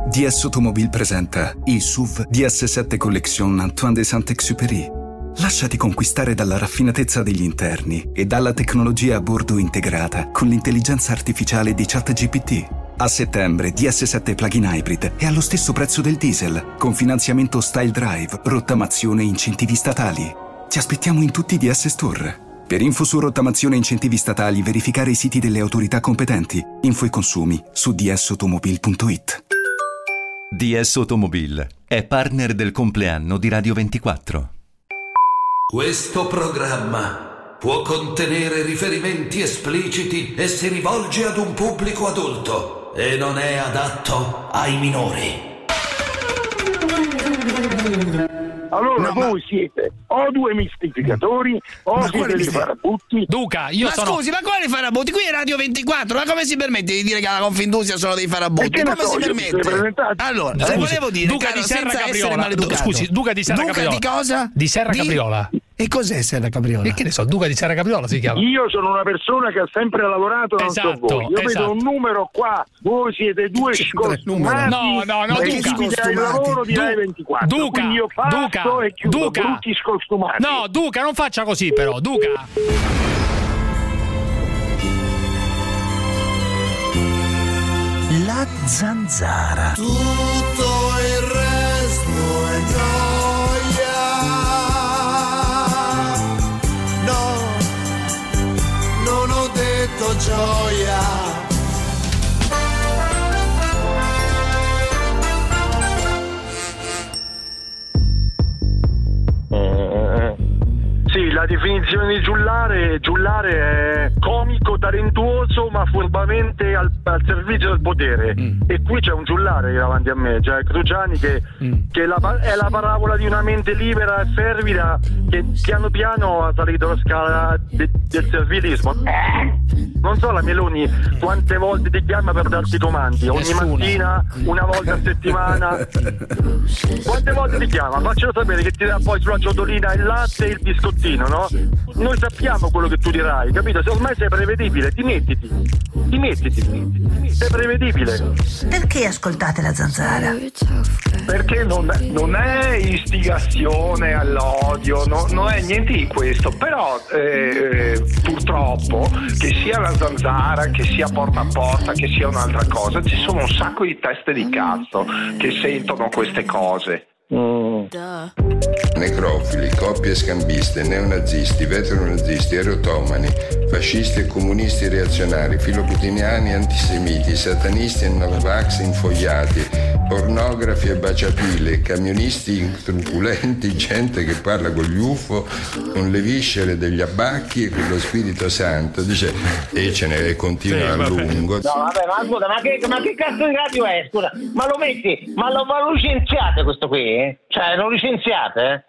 DS Automobile presenta i SUV DS7 Collection Antoine de Saint-Exupéry. Lasciati conquistare dalla raffinatezza degli interni e dalla tecnologia a bordo integrata con l'intelligenza artificiale di ChatGPT. A settembre DS7 Plug-in Hybrid è allo stesso prezzo del diesel, con finanziamento Style Drive, rottamazione e incentivi statali. Ti aspettiamo in tutti i DS Store. Per info su rottamazione e incentivi statali, verificare i siti delle autorità competenti. Info e consumi su dsautomobile.it. DS Automobile è partner del compleanno di Radio 24. Questo programma può contenere riferimenti espliciti e si rivolge ad un pubblico adulto e non è adatto ai minori. Allora voi siete o due mistificatori o siete dei farabutti. Duca, scusi, ma quali farabutti? Qui è Radio 24, ma come si permette di dire che alla Confindustria sono dei farabutti? Come si permette? Allora, le volevo dire, Duca di Serra Capriola. Scusi, Duca di Serra Capriola. Duca di cosa? Di Serra Capriola. E cos'è Serra Capriola? E che ne so, Duca di Serra Capriola si chiama. Io sono una persona che ha sempre lavorato, non so voi. Io vedo un numero qua, voi siete due scostumati. No, Duca. Il lavoro di Rai 24. Duca, io passo e chiudo, Duca. brutti scostumati. No, Duca, non faccia così però, Duca. La zanzara. Tutto il resto è gioia. No, non ho detto gioia. Sì, la definizione di giullare è comico, talentuoso, ma furbamente al servizio del potere. E qui c'è un giullare davanti a me, cioè Cruciani, che è la parabola di una mente libera e fervida che piano piano ha salito la scala del servilismo. Non so la Meloni quante volte ti chiama per darti comandi, ogni mattina, una volta a settimana. Quante volte ti chiama? Faccelo sapere che ti dà poi sulla ciotolina il latte e il biscottino, no? Noi sappiamo quello che tu dirai, capito? Se ormai sei prevedibile, ti mettiti, sei prevedibile. Perché ascoltate la zanzara? Perché non è istigazione all'odio, non è niente di questo, però purtroppo, che sia la zanzara, che sia porta a porta, che sia un'altra cosa, ci sono un sacco di teste di cazzo che sentono queste cose. Necrofili, coppie scambiste, neonazisti, veteronazisti, erotomani, fascisti e comunisti reazionari, filoputiniani, antisemiti, satanisti e novax infogliati, pornografi e baciapile, camionisti truculenti, gente che parla con gli UFO, con le viscere degli abbacchi e con lo Spirito Santo, dice, e ce ne continua a lungo. No, vabbè, ma scusa, ma che cazzo di radio è? Scusa, ma lo metti, ma lo licenziate questo qui? Cioè, lo licenziate?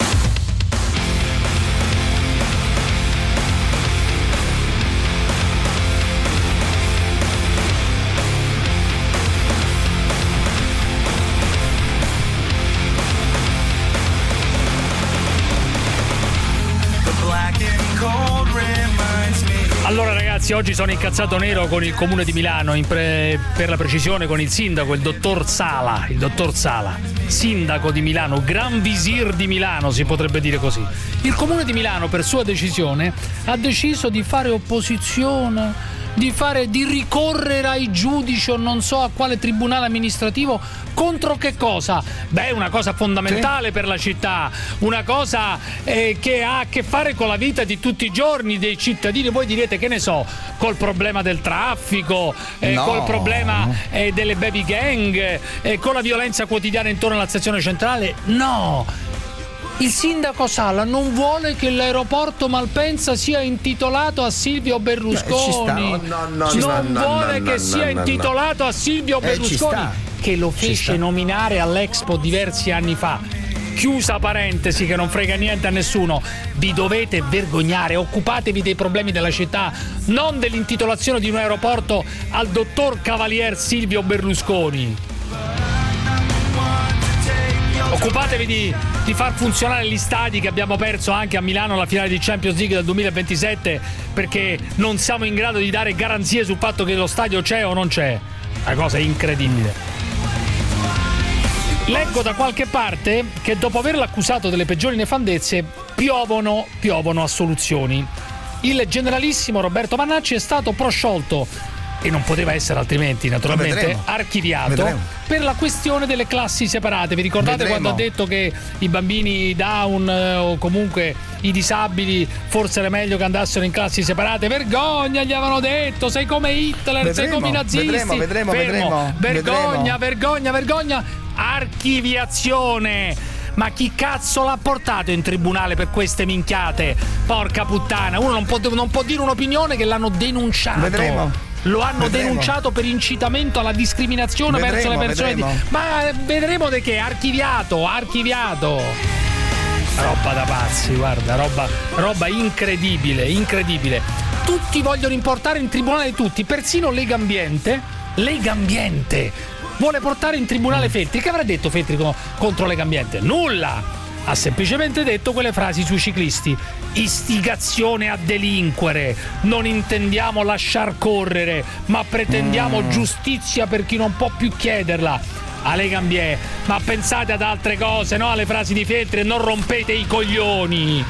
Allora ragazzi, oggi sono incazzato nero con il comune di Milano, per la precisione con il sindaco, il dottor Sala, sindaco di Milano, gran visir di Milano, si potrebbe dire così. Il comune di Milano, per sua decisione, ha deciso di fare opposizione, di ricorrere ai giudici o non so a quale tribunale amministrativo contro che cosa? Beh, una cosa fondamentale per la città, una cosa che ha a che fare con la vita di tutti i giorni dei cittadini. Voi direte, che ne so, col problema del traffico, col problema delle baby gang, con la violenza quotidiana intorno alla stazione centrale. No! Il sindaco Sala non vuole che l'aeroporto Malpensa sia intitolato a Silvio Berlusconi. Non vuole che sia intitolato a Silvio Berlusconi, che lo fece nominare all'Expo diversi anni fa. Chiusa parentesi che non frega niente a nessuno. Vi dovete vergognare, occupatevi dei problemi della città, non dell'intitolazione di un aeroporto al dottor Cavalier Silvio Berlusconi. Occupatevi di far funzionare gli stadi, che abbiamo perso anche a Milano la finale di Champions League del 2027 perché non siamo in grado di dare garanzie sul fatto che lo stadio c'è o non c'è. Una cosa incredibile. Leggo da qualche parte che dopo averlo accusato delle peggiori nefandezze piovono assoluzioni. Il generalissimo Roberto Vannacci è stato prosciolto, e non poteva essere altrimenti, naturalmente, archiviato per la questione delle classi separate. Vi ricordate quando ha detto che i bambini down o comunque i disabili forse era meglio che andassero in classi separate? Vergogna, gli avevano detto, sei come Hitler, sei come i nazisti. Vedremo. Vergogna. Archiviazione. Ma chi cazzo l'ha portato in tribunale per queste minchiate? Porca puttana, uno non può dire un'opinione che l'hanno denunciato. Lo hanno denunciato per incitamento alla discriminazione verso le persone. Ma vedremo di che. Archiviato. Roba da pazzi, guarda, roba incredibile. Tutti vogliono importare in tribunale tutti, persino Legambiente vuole portare in tribunale Feltri. Che avrà detto Feltri contro Legambiente? Nulla! Ha semplicemente detto quelle frasi sui ciclisti: istigazione a delinquere, non intendiamo lasciar correre, ma pretendiamo giustizia per chi non può più chiederla. A Legambie, ma pensate ad altre cose, no alle frasi di Feltri, e non rompete i coglioni.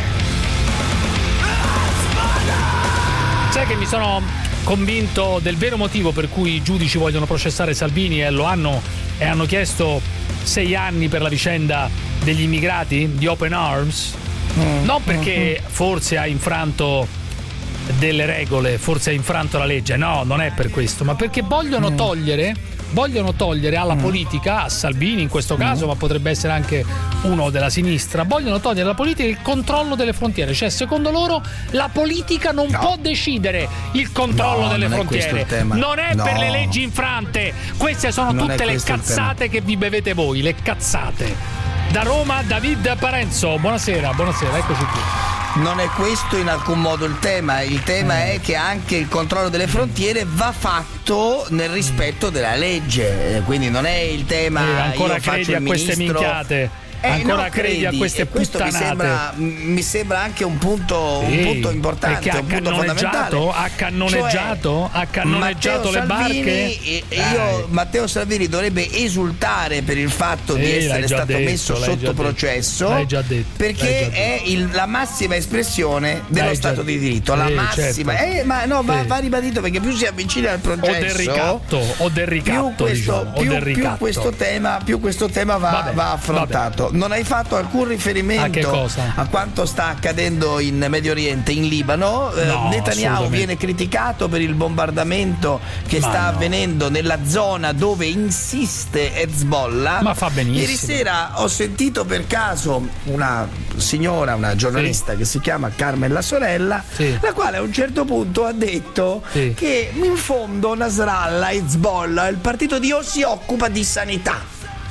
Sai che mi sono convinto del vero motivo per cui i giudici vogliono processare Salvini e hanno chiesto 6 anni per la vicenda degli immigrati di Open Arms? Non perché forse ha infranto delle regole, forse ha infranto la legge, no, non è per questo, ma perché vogliono togliere alla politica, a Salvini in questo caso, ma potrebbe essere anche uno della sinistra, vogliono togliere alla politica il controllo delle frontiere. Cioè, secondo loro la politica non può decidere il controllo delle frontiere. Non è per le leggi infrante. Queste sono tutte le cazzate che vi bevete voi, le cazzate. Da Roma, David Parenzo, buonasera, eccoci qui. Non è questo in alcun modo il tema è che anche il controllo delle frontiere va fatto nel rispetto della legge, quindi non è il tema ancora io credi a queste minchiate. Ancora credi a queste puttanate? Mi sembra anche un punto importante, un punto fondamentale. Ha cannoneggiato le barche. Matteo Salvini dovrebbe esultare per il fatto di essere stato messo sotto processo, perché è la massima espressione dello Stato di diritto, la massima. Certo. Va ribadito, perché più si avvicina al processo o del ricatto, più questo tema va affrontato. Non hai fatto alcun riferimento a quanto sta accadendo in Medio Oriente, in Libano. Netanyahu viene criticato per il bombardamento che sta avvenendo nella zona dove insiste Hezbollah. Ma fa benissimo. Ieri sera ho sentito per caso una giornalista che si chiama Carmen La Sorella, la quale a un certo punto ha detto che in fondo Nasrallah, Hezbollah, il partito Dio si occupa di sanità.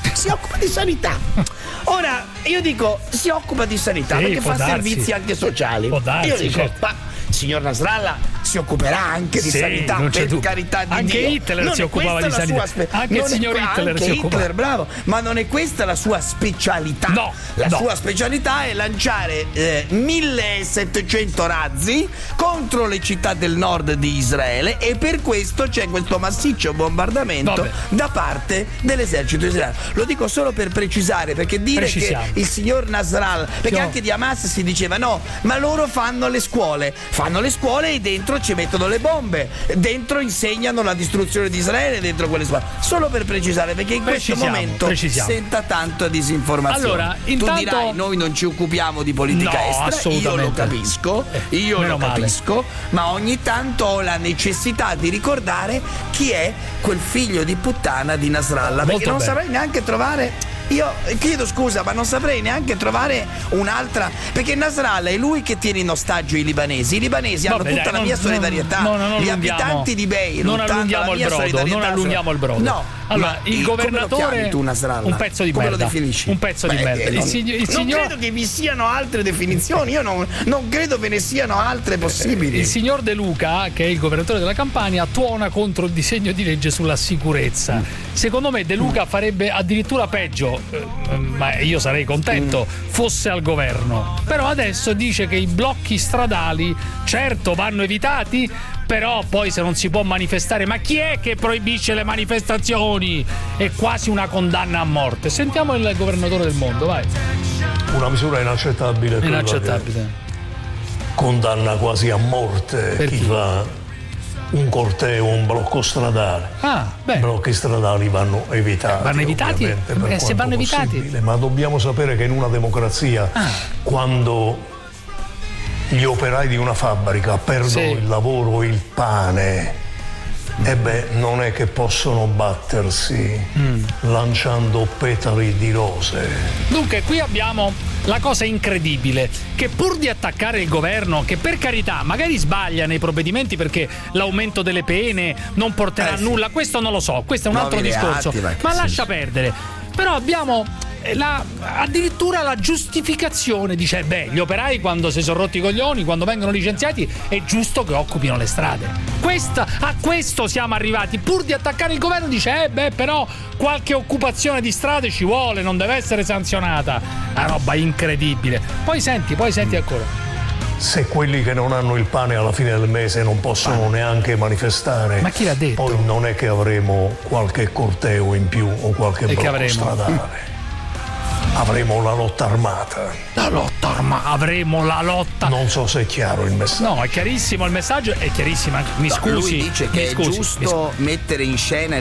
Ora io dico si occupa di sanità perché fa servizi anche sociali. Io dico, signor Nasrallah si occuperà anche di sanità, per carità di anche Dio. Hitler si occupava di sanità. Anche il signor Hitler si occupava. Bravo, ma non è questa la sua specialità. La sua specialità è lanciare 1700 razzi contro le città del nord di Israele, e per questo c'è questo massiccio bombardamento da parte dell'esercito israeliano. Lo dico solo per precisare, perché dire che il signor Nasrallah, perché anche di Hamas si diceva ma loro fanno le scuole e dentro ci mettono le bombe, dentro insegnano la distruzione di Israele, dentro quelle scuole. Solo per precisare, perché in questo momento senta tanto disinformazione. Allora, tu dirai noi non ci occupiamo di politica estera, io lo capisco, ma ogni tanto ho la necessità di ricordare chi è quel figlio di puttana di Nasrallah, perché non saprei neanche trovare. Io chiedo scusa, ma non saprei neanche trovare un'altra, perché Nasrallah è lui che tiene in ostaggio i libanesi. I libanesi hanno tutta la mia solidarietà. Gli abitanti di Beirut non allunghiamo il brodo. No. Allora, il governatore tu Nasrallah? Un pezzo di merda. Come lo definisci? Un pezzo di merda. Non credo che vi siano altre definizioni, io non credo ve ne siano altre possibili. Il signor De Luca, che è il governatore della Campania, tuona contro il disegno di legge sulla sicurezza. Secondo me De Luca farebbe addirittura peggio, ma io sarei contento fosse al governo. Però adesso dice che i blocchi stradali certo vanno evitati, Però poi se non si può manifestare, ma chi è che proibisce le manifestazioni? È quasi una condanna a morte. Sentiamo il governatore del mondo, vai. Una misura inaccettabile. Inaccettabile. Condanna quasi a morte chi fa un corteo, un blocco stradale. I blocchi stradali vanno evitati. Vanno evitati? Se vanno evitati. Ma dobbiamo sapere che in una democrazia, quando gli operai di una fabbrica perdono il lavoro, il pane, non è che possono battersi lanciando petali di rose. Dunque, qui abbiamo la cosa incredibile, che pur di attaccare il governo, che per carità magari sbaglia nei provvedimenti perché l'aumento delle pene non porterà a nulla, questo non lo so, questo è un altro discorso, ma lascia perdere. Però abbiamo addirittura la giustificazione, dice gli operai quando si sono rotti i coglioni, quando vengono licenziati, è giusto che occupino le strade. A questo siamo arrivati. Pur di attaccare il governo dice però qualche occupazione di strade ci vuole, non deve essere sanzionata. Una roba incredibile. Poi senti ancora. Se quelli che non hanno il pane alla fine del mese non possono neanche manifestare, ma chi l'ha detto? Poi non è che avremo qualche corteo in più o qualche blocco stradale. Avremo la lotta armata. Avremo la lotta. Non so se è chiaro il messaggio. No, è chiarissimo il messaggio, è chiarissimo. Mi scusi. Lui dice che è giusto mettere in scena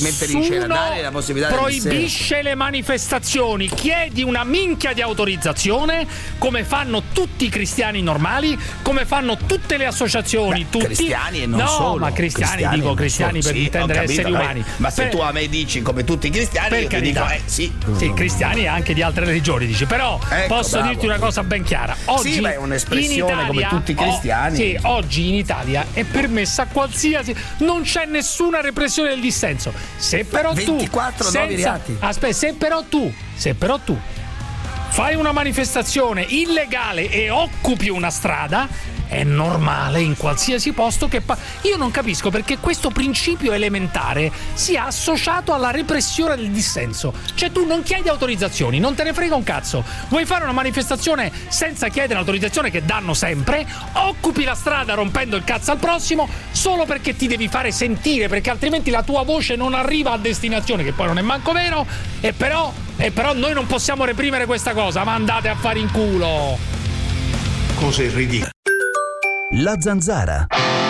dare la possibilità proibisce le manifestazioni, chiedi una minchia di autorizzazione, come fanno tutti i cristiani normali, come fanno tutte le associazioni, tutti cristiani e non solo. Ma cristiani per intendere esseri umani. Ma se tu a me dici come tutti i cristiani, io ti dico sì, cristiani anche di altre religioni, dici. Però posso dirti una cosa ben chiara. Oggi è un'espressione Italia, come tutti i cristiani. Oggi in Italia è permessa qualsiasi, non c'è nessuna repressione del dissenso. Se però 24 nuovi reati. Aspetta, se però tu fai una manifestazione illegale e occupi una strada, è normale in qualsiasi posto che io non capisco perché questo principio elementare sia associato alla repressione del dissenso. Cioè tu non chiedi autorizzazioni, non te ne frega un cazzo. Vuoi fare una manifestazione senza chiedere l'autorizzazione che danno sempre, occupi la strada rompendo il cazzo al prossimo solo perché ti devi fare sentire, perché altrimenti la tua voce non arriva a destinazione, che poi non è manco vero, e però noi non possiamo reprimere questa cosa, ma andate a fare in culo. Cose ridicole. La Zanzara.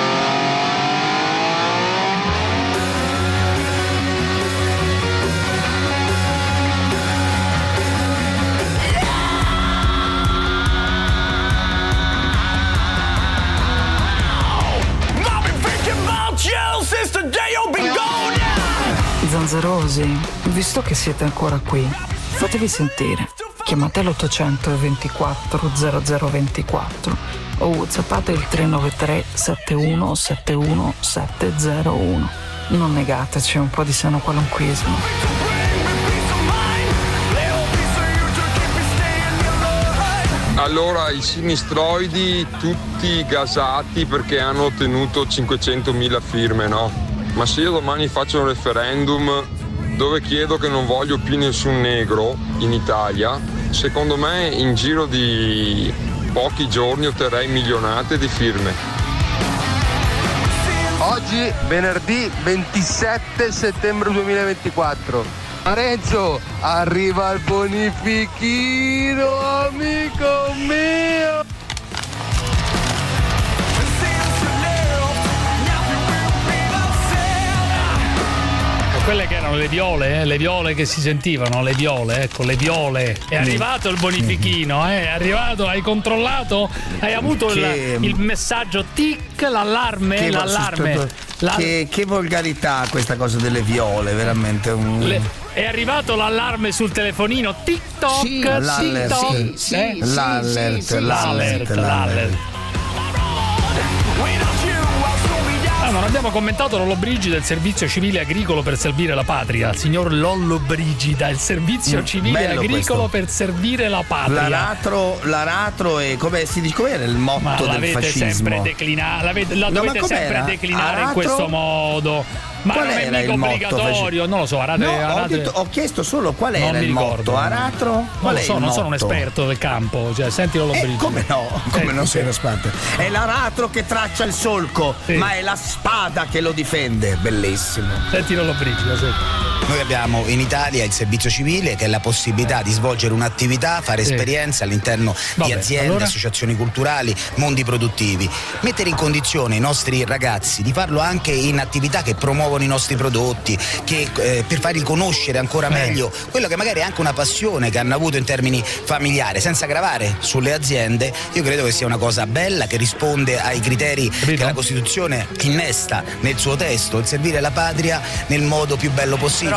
Zanzarosi, visto che siete ancora qui, fatevi sentire. Chiamate l'800 24 0024 o whatsappate il 393 71 71 701. Non negateci un po' di sano qualunquismo. Allora i sinistroidi tutti gasati perché hanno ottenuto 500.000 firme, no? Ma se io domani faccio un referendum dove chiedo che non voglio più nessun negro in Italia, secondo me in giro di pochi giorni otterrei milionate di firme. Oggi venerdì 27 settembre 2024. Lorenzo, arriva il bonifichino, amico mio! Quelle che erano le viole che si sentivano, le viole. È arrivato il bonifichino, è arrivato, hai controllato, hai avuto il messaggio tic, l'allarme. Che volgarità questa cosa delle viole, veramente. È arrivato l'allarme sul telefonino, TikTok, sì, l'allert. Non abbiamo commentato Lollobrigida, il servizio civile agricolo per servire la patria. Signor Lollobrigida, il servizio civile agricolo per servire la patria. L'aratro e come si dice, com'era il motto del fascismo? Dovete sempre declinare in questo modo. Ma qual non è era mica il motto? obbligatorio, non lo so. Ho chiesto solo qual era il motto. Aratro? Non lo so, non sono un esperto del campo, cioè sentilo Lombrigi. Come no? Come non sei un esperto? È l'aratro che traccia il solco, ma è la spada che lo difende. Bellissimo. Sentilo Lombrigi, lo sento. Noi abbiamo in Italia il servizio civile, che è la possibilità di svolgere un'attività, fare esperienze all'interno di aziende, associazioni culturali, mondi produttivi. Mettere in condizione i nostri ragazzi di farlo anche in attività che promuovono i nostri prodotti, che per farli conoscere ancora meglio quello che magari è anche una passione che hanno avuto in termini familiari, senza gravare sulle aziende. Io credo che sia una cosa bella, che risponde ai criteri che la Costituzione innesta nel suo testo, il servire la patria nel modo più bello possibile.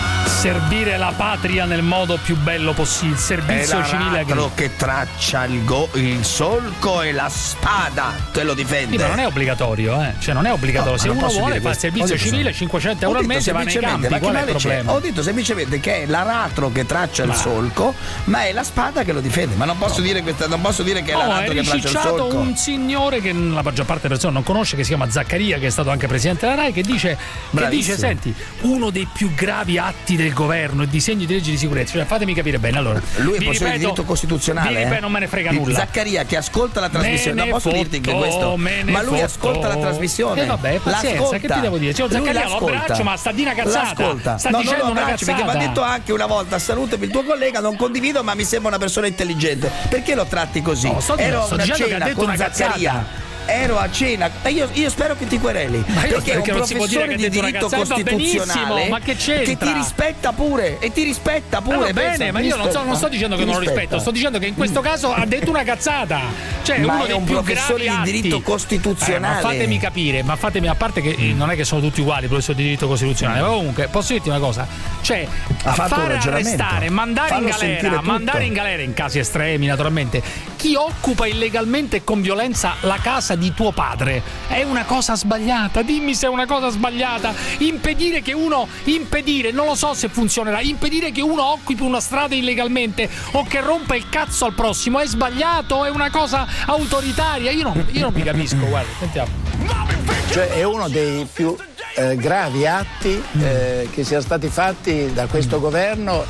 Servire la patria nel modo più bello possibile, servizio civile agricolo che traccia il solco e la spada te lo difende. Ma non è obbligatorio, cioè non è obbligatorio. Se uno vuole fa il servizio civile, 500 euro al mese, va nei campi. Qual è il problema? Ho detto semplicemente che è l'aratro che traccia il solco, ma è la spada che lo difende. Ma non posso dire questa, non posso dire che è l'aratro che traccia il solco. Un signore che la maggior parte delle persone non conosce, che si chiama Zaccaria, che è stato anche presidente della RAI, che dice senti, uno dei più gravi atti del governo e disegni di legge di sicurezza, cioè fatemi capire bene, allora lui è professore di diritto costituzionale, non me ne frega nulla. Zaccaria che ascolta la trasmissione, non posso dirti che questo, ma lui ascolta la trasmissione, vabbè, pazienza, che ti devo dire? Cioè, Zaccaria lo abbraccio, ma sta di una cazzata, sta dicendo una cazzata, perché mi ha detto anche una volta: salutami il tuo collega, non condivido, ma mi sembra una persona intelligente. Perché lo tratti così? Ero a una cena con Zaccaria. Ero a cena, io spero che ti quereli, perché è un professore di diritto costituzionale, ma che ti rispetta pure va bene, ma io non sto dicendo che non lo rispetto, sto dicendo che in questo caso ha detto una cazzata, cioè ma uno è dei un più professore gravi di diritto costituzionale. Ma fatemi capire, a parte che non è che sono tutti uguali i professori di diritto costituzionale, ma comunque posso dirti una cosa, cioè fare arrestare, mandare in galera in casi estremi naturalmente chi occupa illegalmente e con violenza la casa di tuo padre è una cosa sbagliata. Dimmi se è una cosa sbagliata. Impedire, non lo so se funzionerà, impedire che uno occupi una strada illegalmente o che rompa il cazzo al prossimo è sbagliato, è una cosa autoritaria. Io non mi capisco, guarda, sentiamo. Cioè è uno dei più gravi atti che siano stati fatti da questo governo.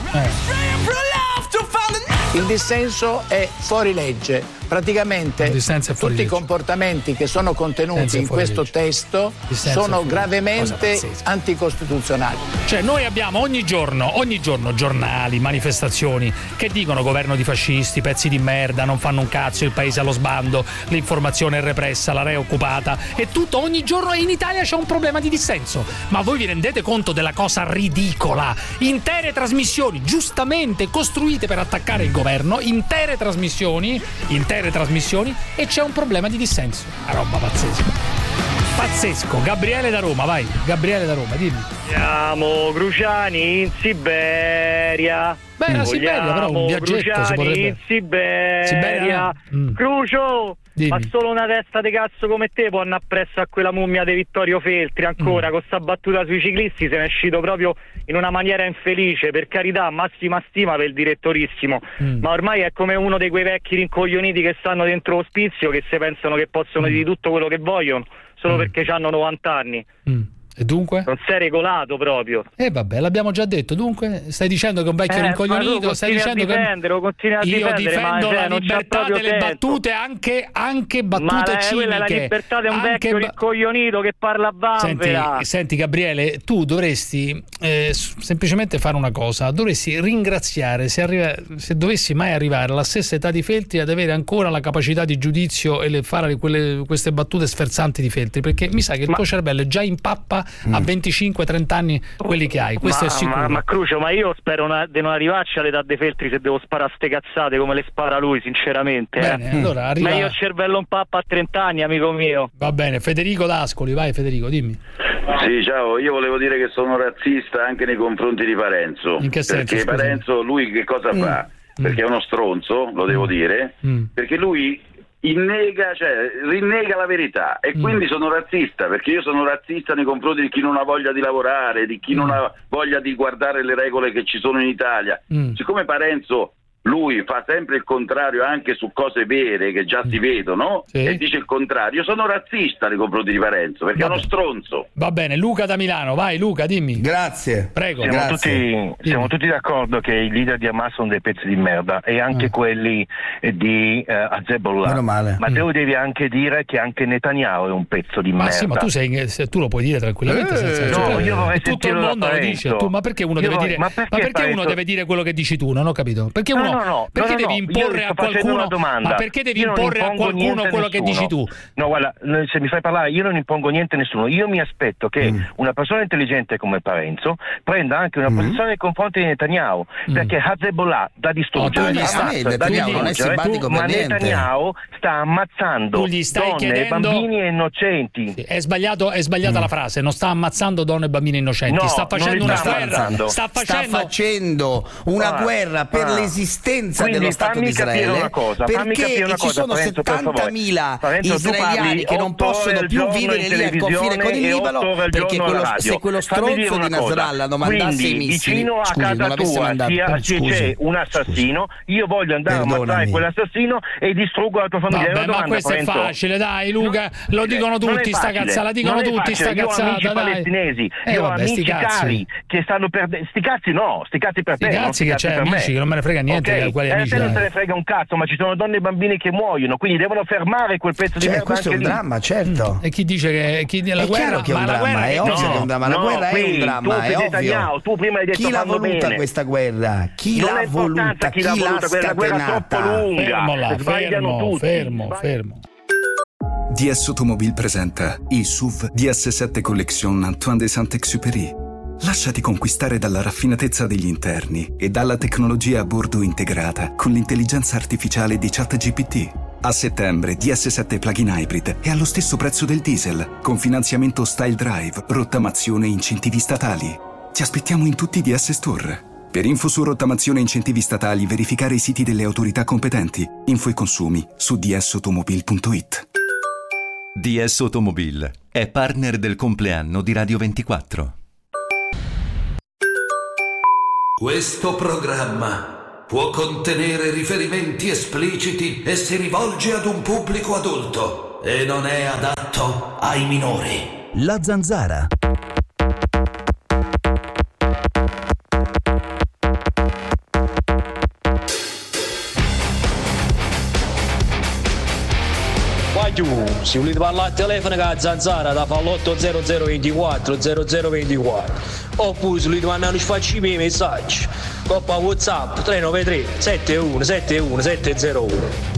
Il dissenso è fuori legge. Praticamente tutti i comportamenti che sono contenuti in questo testo sono gravemente anticostituzionali. Cioè noi abbiamo ogni giorno giornali, manifestazioni che dicono governo di fascisti, pezzi di merda, non fanno un cazzo, il paese allo sbando, l'informazione è repressa, la RAI è occupata e tutto ogni giorno, e in Italia c'è un problema di dissenso. Ma voi vi rendete conto della cosa ridicola? Intere trasmissioni giustamente costruite per attaccare il governo, intere trasmissioni e c'è un problema di dissenso. Una roba pazzesco. Gabriele da Roma, vai. Gabriele da Roma, dimmi. Siamo Cruciani in Siberia. Beh, la Siberia però un viaggetto si potrebbe. In Siberia. Crucio, ma solo una testa di cazzo come te può andare appresso a quella mummia di Vittorio Feltri ancora con sta battuta sui ciclisti. Se ne è uscito proprio in una maniera infelice. Per carità, massima stima per il direttorissimo, ma ormai è come uno di quei vecchi rincoglioniti che stanno dentro l'ospizio, che se pensano che possono dire tutto quello che vogliono solo perché hanno 90 anni. E dunque? Non sei regolato proprio. Vabbè, l'abbiamo già detto. Dunque, stai dicendo che è un vecchio rincoglionito? Stai dicendo io difendo la libertà delle battute, anche battute ciniche. La libertà di un vecchio rincoglionito che parla a vanvera. Senti Gabriele, tu dovresti semplicemente fare una cosa. Dovresti ringraziare se dovessi mai arrivare alla stessa età di Feltri ad avere ancora la capacità di giudizio e fare queste battute sferzanti di Feltri, perché mi sa che il tuo cervello è già in pappa a 25-30 anni quelli che hai, questo è sicuro. Ma Crucio, ma io spero di non arrivarci all'età dei Feltri se devo sparare ste cazzate come le spara lui, sinceramente. Bene, allora arriva... Ma io ho il cervello in pappa a 30 anni, amico mio. Va bene, Federico d'Ascoli, vai Federico, dimmi. Sì, ciao, io volevo dire che sono razzista anche nei confronti di Parenzo. In che senso? Perché Parenzo, lui che cosa fa? Perché è uno stronzo, lo devo dire, perché lui rinnega la verità e quindi sono razzista, perché io sono razzista nei confronti di chi non ha voglia di lavorare, di chi non ha voglia di guardare le regole che ci sono in Italia. Siccome Parenzo lui fa sempre il contrario anche su cose vere che già si vedono, e dice il contrario. Io sono razzista nei confronti di Parenzo perché è uno stronzo. Va bene, Luca da Milano, vai Luca, dimmi. Grazie. Prego. Siamo tutti d'accordo che i leader di Hamas sono dei pezzi di merda, e anche quelli di Hezbollah. Ma tu devi anche dire che anche Netanyahu è un pezzo di merda. Ma sì, ma tu lo puoi dire tranquillamente senza io vorrei tutto il mondo lo dice. Ma perché uno deve dire uno deve dire quello che dici tu? Non ho capito. Perché uno perché devi imporre a qualcuno? Ma perché devi imporre a qualcuno quello che dici tu? No, guarda, se mi fai parlare, io non impongo niente a nessuno. Io mi aspetto che una persona intelligente come Parenzo prenda anche una posizione nei confronti di Netanyahu, perché Hezbollah da distruggere, ma Netanyahu sta ammazzando donne e bambini innocenti. È sbagliata la frase, non sta ammazzando donne e bambini innocenti, sta facendo una guerra, sta facendo una guerra per l'esistenza dello Stato di Israele, perché ci sono 70.000 israeliani che non possono più vivere lì al confine con il Libano, perché se quello stronzo di Nasrallah non mandasse i missili, vicino a casa tua c'è un assassino, io voglio andare a ammazzare quell'assassino e distruggo la tua famiglia. Ma questo è facile, dai Luca, lo dicono tutti sta cazzata, io ho amici palestinesi, io ho amici cari che stanno perdendo, sti cazzi per te, cazzi che c'è amici che non me ne frega niente, quali amici? Te non te ne frega un cazzo, ma ci sono donne e bambini che muoiono, quindi devono fermare quel pezzo di merda. Questo è un dramma, certo. E chi dice che la guerra è un dramma? È ovvio che è un dramma, la guerra è un dramma, è ovvio. Tu prima hai detto chi l'ha voluta questa guerra? Chi l'ha voluta? Chi l'ha scatenata? Fermo. DS Automobile presenta il SUV DS7 Collection Antoine de Saint-Exupéry. Lasciati conquistare dalla raffinatezza degli interni e dalla tecnologia a bordo integrata con l'intelligenza artificiale di ChatGPT. A settembre DS7 Plug-in Hybrid è allo stesso prezzo del diesel, con finanziamento Style Drive, rottamazione e incentivi statali. Ti aspettiamo in tutti i DS Store. Per info su rottamazione e incentivi statali, verificare i siti delle autorità competenti. Info e consumi su dsautomobile.it. DS Automobile è partner del compleanno di Radio 24. Questo programma può contenere riferimenti espliciti e si rivolge ad un pubblico adulto e non è adatto ai minori. La Zanzara. Se volete parlare al telefono con la Zanzara da fa l'80024 0024, oppure se volete mandare un facciamo messaggi coppa WhatsApp 393 7171 701.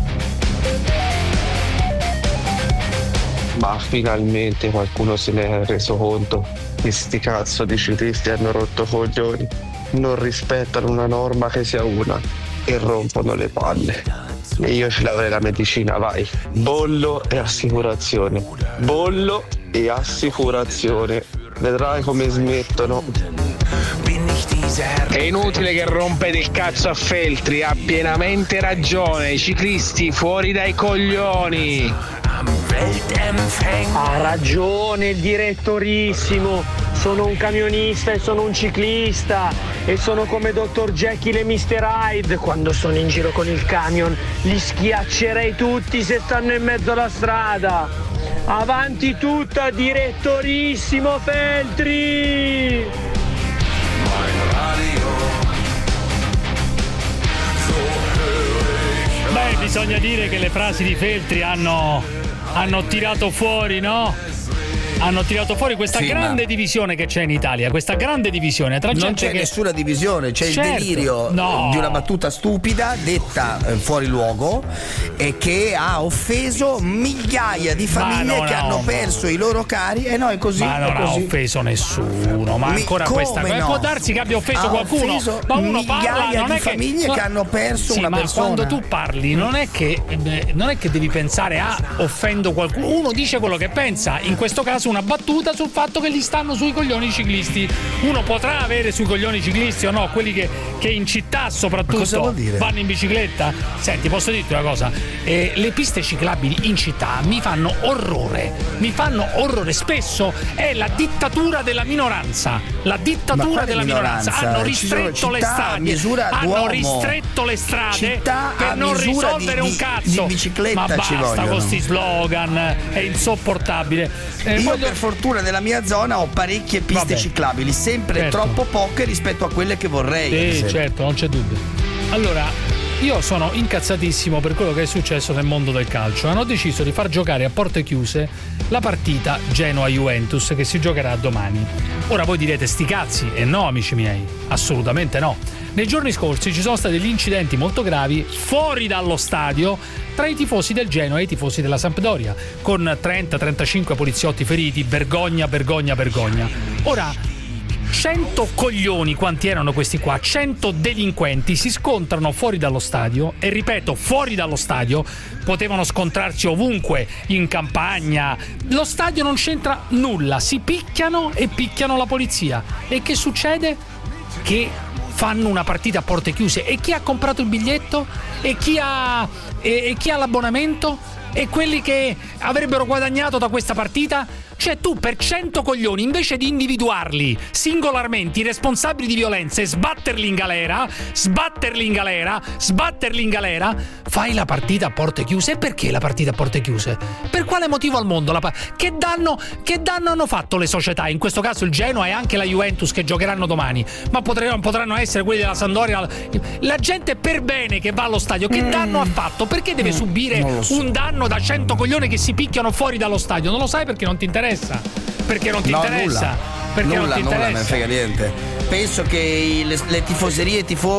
Ma finalmente qualcuno se ne è reso conto che sti cazzo di ciclisti hanno rotto coglioni, non rispettano una norma che sia una e rompono le palle. E io ci lavorerei la medicina, vai. Bollo e assicurazione. Vedrai come smettono. È inutile che rompete il cazzo a Feltri, ha pienamente ragione, i ciclisti fuori dai coglioni. Ha ragione il direttorissimo, sono un camionista e sono un ciclista e sono come Dr. Jekyll e Mr. Hyde, quando sono in giro con il camion li schiaccerei tutti se stanno in mezzo alla strada. Avanti tutta, direttorissimo Feltri! Beh, bisogna dire che le frasi di Feltri hanno tirato fuori, no? Hanno tirato fuori questa grande divisione che c'è in Italia, questa grande divisione tra gente. Non c'è nessuna divisione, c'è il delirio di una battuta stupida detta fuori luogo e che ha offeso migliaia di famiglie che hanno perso i loro cari. E no, è così. Ma non ha offeso nessuno, ma ancora questa no? Può darsi che abbia offeso qualcuno, ma uno parla, non di è famiglie che hanno perso una persona. Ma quando tu parli non è che devi pensare offendo qualcuno, uno dice quello che pensa, in questo caso una battuta sul fatto che gli stanno sui coglioni i ciclisti. Uno potrà avere sui coglioni i ciclisti o no, quelli che in città soprattutto vanno in bicicletta. Senti, posso dirti una cosa, le piste ciclabili in città mi fanno orrore, spesso è la dittatura della minoranza, hanno ristretto le strade, per non risolvere un cazzo, ma basta con questi slogan, è insopportabile. Io per fortuna nella mia zona ho parecchie piste ciclabili, sempre troppo poche rispetto a quelle che vorrei. Sì, certo, non c'è dubbio. Allora, io sono incazzatissimo per quello che è successo nel mondo del calcio. Hanno deciso di far giocare a porte chiuse la partita Genoa-Juventus che si giocherà domani. Ora voi direte sti cazzi, e no amici miei, assolutamente no. Nei giorni scorsi ci sono stati degli incidenti molto gravi fuori dallo stadio tra i tifosi del Genoa e i tifosi della Sampdoria, con 30-35 poliziotti feriti. Vergogna. Ora, 100 coglioni, quanti erano questi qua? 100 delinquenti si scontrano fuori dallo stadio, e ripeto, fuori dallo stadio. Potevano scontrarsi ovunque, in campagna. Lo stadio non c'entra nulla, si picchiano e picchiano la polizia. E che succede? Che fanno una partita a porte chiuse, e chi ha comprato il biglietto? E chi ha l'abbonamento? E quelli che avrebbero guadagnato da questa partita? Cioè tu per 100 coglioni, invece di individuarli singolarmente i responsabili di violenza e sbatterli in galera, fai la partita a porte chiuse. E perché la partita a porte chiuse? Per quale motivo al mondo? Che danno hanno fatto le società? In questo caso il Genoa e anche la Juventus che giocheranno domani, ma potranno essere quelli della Sampdoria. La gente per bene che va allo stadio, che danno ha fatto? Perché deve subire un danno da 100 coglioni che si picchiano fuori dallo stadio? Non lo sai perché non ti interessa? Perché non ti interessa? Perché non ti interessa? Nulla, me ne frega niente. Penso che le tifoserie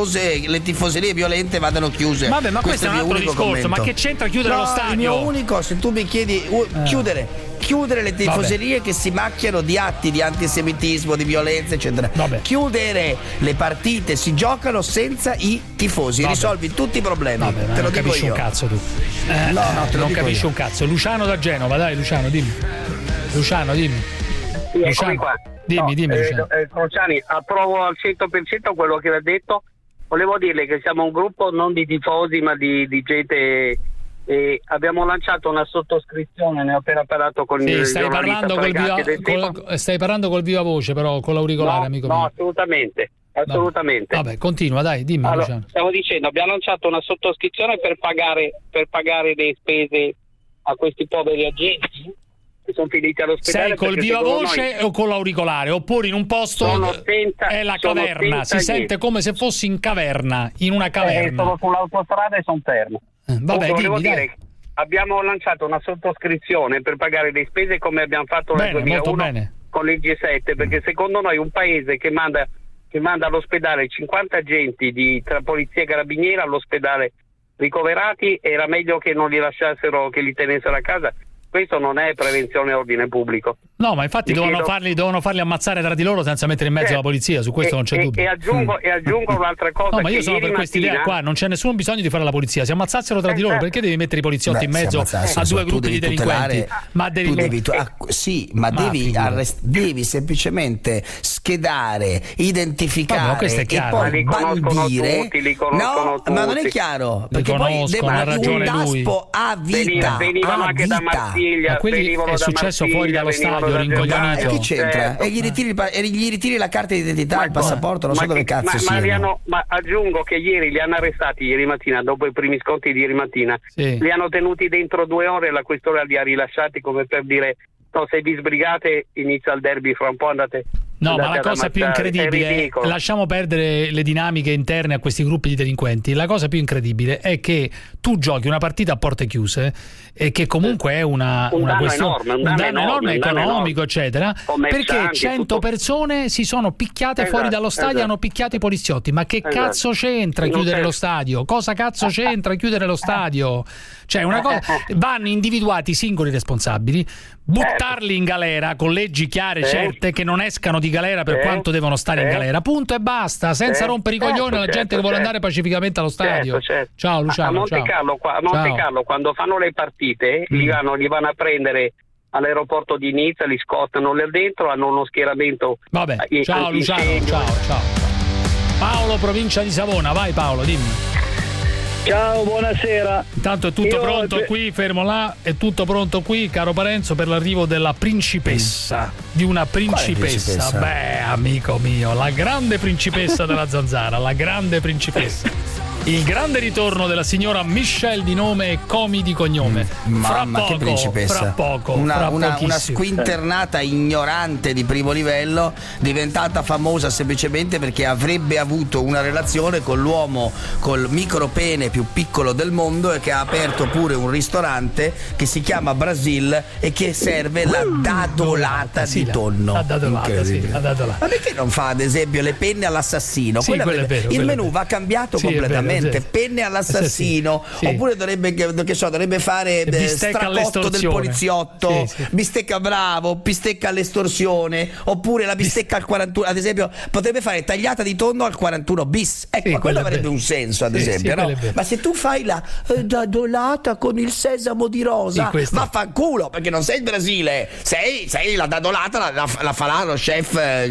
violente vadano chiuse. Vabbè, ma questo è un altro discorso. Commento. Ma che c'entra chiudere lo stadio? Il mio unico, se tu mi chiedi, chiudere le tifoserie che si macchiano di atti di antisemitismo, di violenza, eccetera. Chiudere le partite, si giocano senza i tifosi, risolvi tutti i problemi. Te lo dico io. Un cazzo tu. Non capisci un cazzo. Luciano da Genova, dai Luciano, dimmi. Luciano. Qua. Dimmi. Crociani, approvo al 100% quello che ha detto. Volevo dirle che siamo un gruppo non di tifosi ma di gente. Abbiamo lanciato una sottoscrizione, ne ho appena parlato con il stai parlando col viva voce, però con l'auricolare, amico mio. No, assolutamente. Vabbè, continua, dai, dimmi. Allora, stavo dicendo, abbiamo lanciato una sottoscrizione per pagare le spese a questi poveri agenti che sono finiti all'ospedale. Sei col viva voce o con l'auricolare? Oppure in un posto è la caverna, si sente come se fossi in caverna, in una caverna. Sono sull'autostrada e sono fermo. Vabbè, volevo dire, abbiamo lanciato una sottoscrizione per pagare le spese come abbiamo fatto nel 2001 con il G7, perché secondo noi un paese che manda all'ospedale 50 agenti tra polizia e carabinieri all'ospedale ricoverati, era meglio che non li lasciassero, che li tenessero a casa. Questo non è prevenzione e ordine pubblico. No, ma infatti dovevano farli ammazzare tra di loro senza mettere in mezzo la polizia, su questo non c'è dubbio. E aggiungo un'altra cosa. No, ma io sono per questa idea qua, non c'è nessun bisogno di fare la polizia, si ammazzassero tra di loro, perché devi mettere i poliziotti in mezzo a due gruppi di delinquenti? Devi semplicemente schedare, identificare e poi bandire. No, ma non è chiaro, perché poi un DASPO a vita. Venivano anche da Marsiglia, ma quelli è successo fuori dallo stadio, rincoglionito. Che c'entra? E gli ritiri la carta d'identità, il passaporto, non so dove cazzo siano. Ma aggiungo che ieri li hanno arrestati, ieri mattina, dopo i primi scontri di ieri mattina, li hanno tenuti dentro 2 ore e la questura li ha rilasciati come per dire: no, se vi sbrigate inizia il derby, fra un po' andate. No, ma la cosa più incredibile, lasciamo perdere le dinamiche interne a questi gruppi di delinquenti, la cosa più incredibile è che tu giochi una partita a porte chiuse e che comunque è un danno enorme economico, eccetera, perché 100 persone si sono picchiate fuori dallo stadio, hanno picchiato i poliziotti. Ma che cazzo c'entra chiudere lo stadio? Cosa cazzo c'entra chiudere lo stadio? Cioè, una cosa, vanno individuati i singoli responsabili, buttarli in galera con leggi chiare, certe, che non escano di galera per quanto devono stare in galera, punto e basta, senza rompere i coglioni alla gente che vuole andare pacificamente allo stadio. Ciao Luciano. A Monte Carlo quando fanno le partite li vanno a prendere all'aeroporto di Nizza, li scottano là dentro, hanno uno schieramento. Vabbè, ciao Luciano, ciao. Paolo, provincia di Savona, vai Paolo, dimmi. Ciao, buonasera. Intanto è tutto pronto qui, fermo là, è tutto pronto qui, caro Parenzo, per l'arrivo della principessa. Di una principessa? Beh, amico mio, la grande principessa della Zanzara, la grande principessa. Il grande ritorno della signora Michelle di nome e Comi di cognome. Mamma, che principessa. Fra poco. Una squinternata ignorante di primo livello, diventata famosa semplicemente perché avrebbe avuto una relazione con l'uomo col micropene più piccolo del mondo e che ha aperto pure un ristorante che si chiama Brasil e che serve la dadolata di tonno. La dadolata, sì, la dadolata. Ma perché non fa ad esempio le penne all'assassino? Sì, il menù va cambiato completamente. Penne all'assassino, oppure dovrebbe fare stracotto del poliziotto, bistecca bravo, bistecca all'estorsione, oppure la bistecca al 41, ad esempio potrebbe fare tagliata di tonno al 41 bis, ecco, quello avrebbe un senso, ad esempio, no? Ma se tu fai la dadolata con il sesamo di rosa, vaffanculo, perché non sei il Brasile, sei la dadolata la fa lo chef,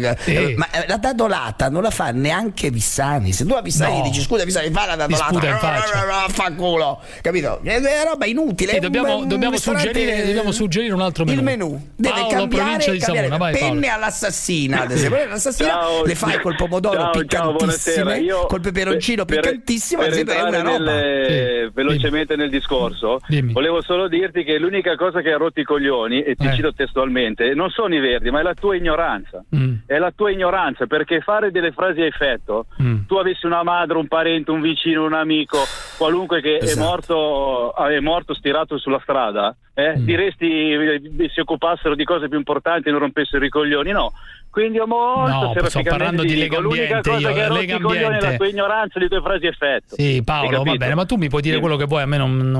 ma la dadolata non la fa neanche Vissani. Se tu a Vissani dici scusa Vissani, fa la sputa in faccia, fa culo, capito? È una roba inutile. Dobbiamo suggerire un altro menù. Il menù deve Paolo, cambiare, Savona, vai, penne all'assassina, ad esempio. L'assassina le fai col pomodoro piccantissime, col peperoncino piccantissimo, ad esempio, è una roba. Velocemente nel discorso, volevo solo dirti che l'unica cosa che ha rotto i coglioni, e ti cito testualmente, non sono i Verdi, ma è la tua ignoranza. È la tua ignoranza, perché fare delle frasi a effetto, tu avessi una madre, un parente, un vicino, un amico, qualunque che è morto stirato sulla strada, diresti si occupassero di cose più importanti e non rompessero i coglioni, no? Quindi sto parlando di Lega Ambiente. Lega Ambiente è la tua ignoranza, le tue frasi a effetto. Sì, Paolo, va bene, ma tu mi puoi dire quello che vuoi, a me non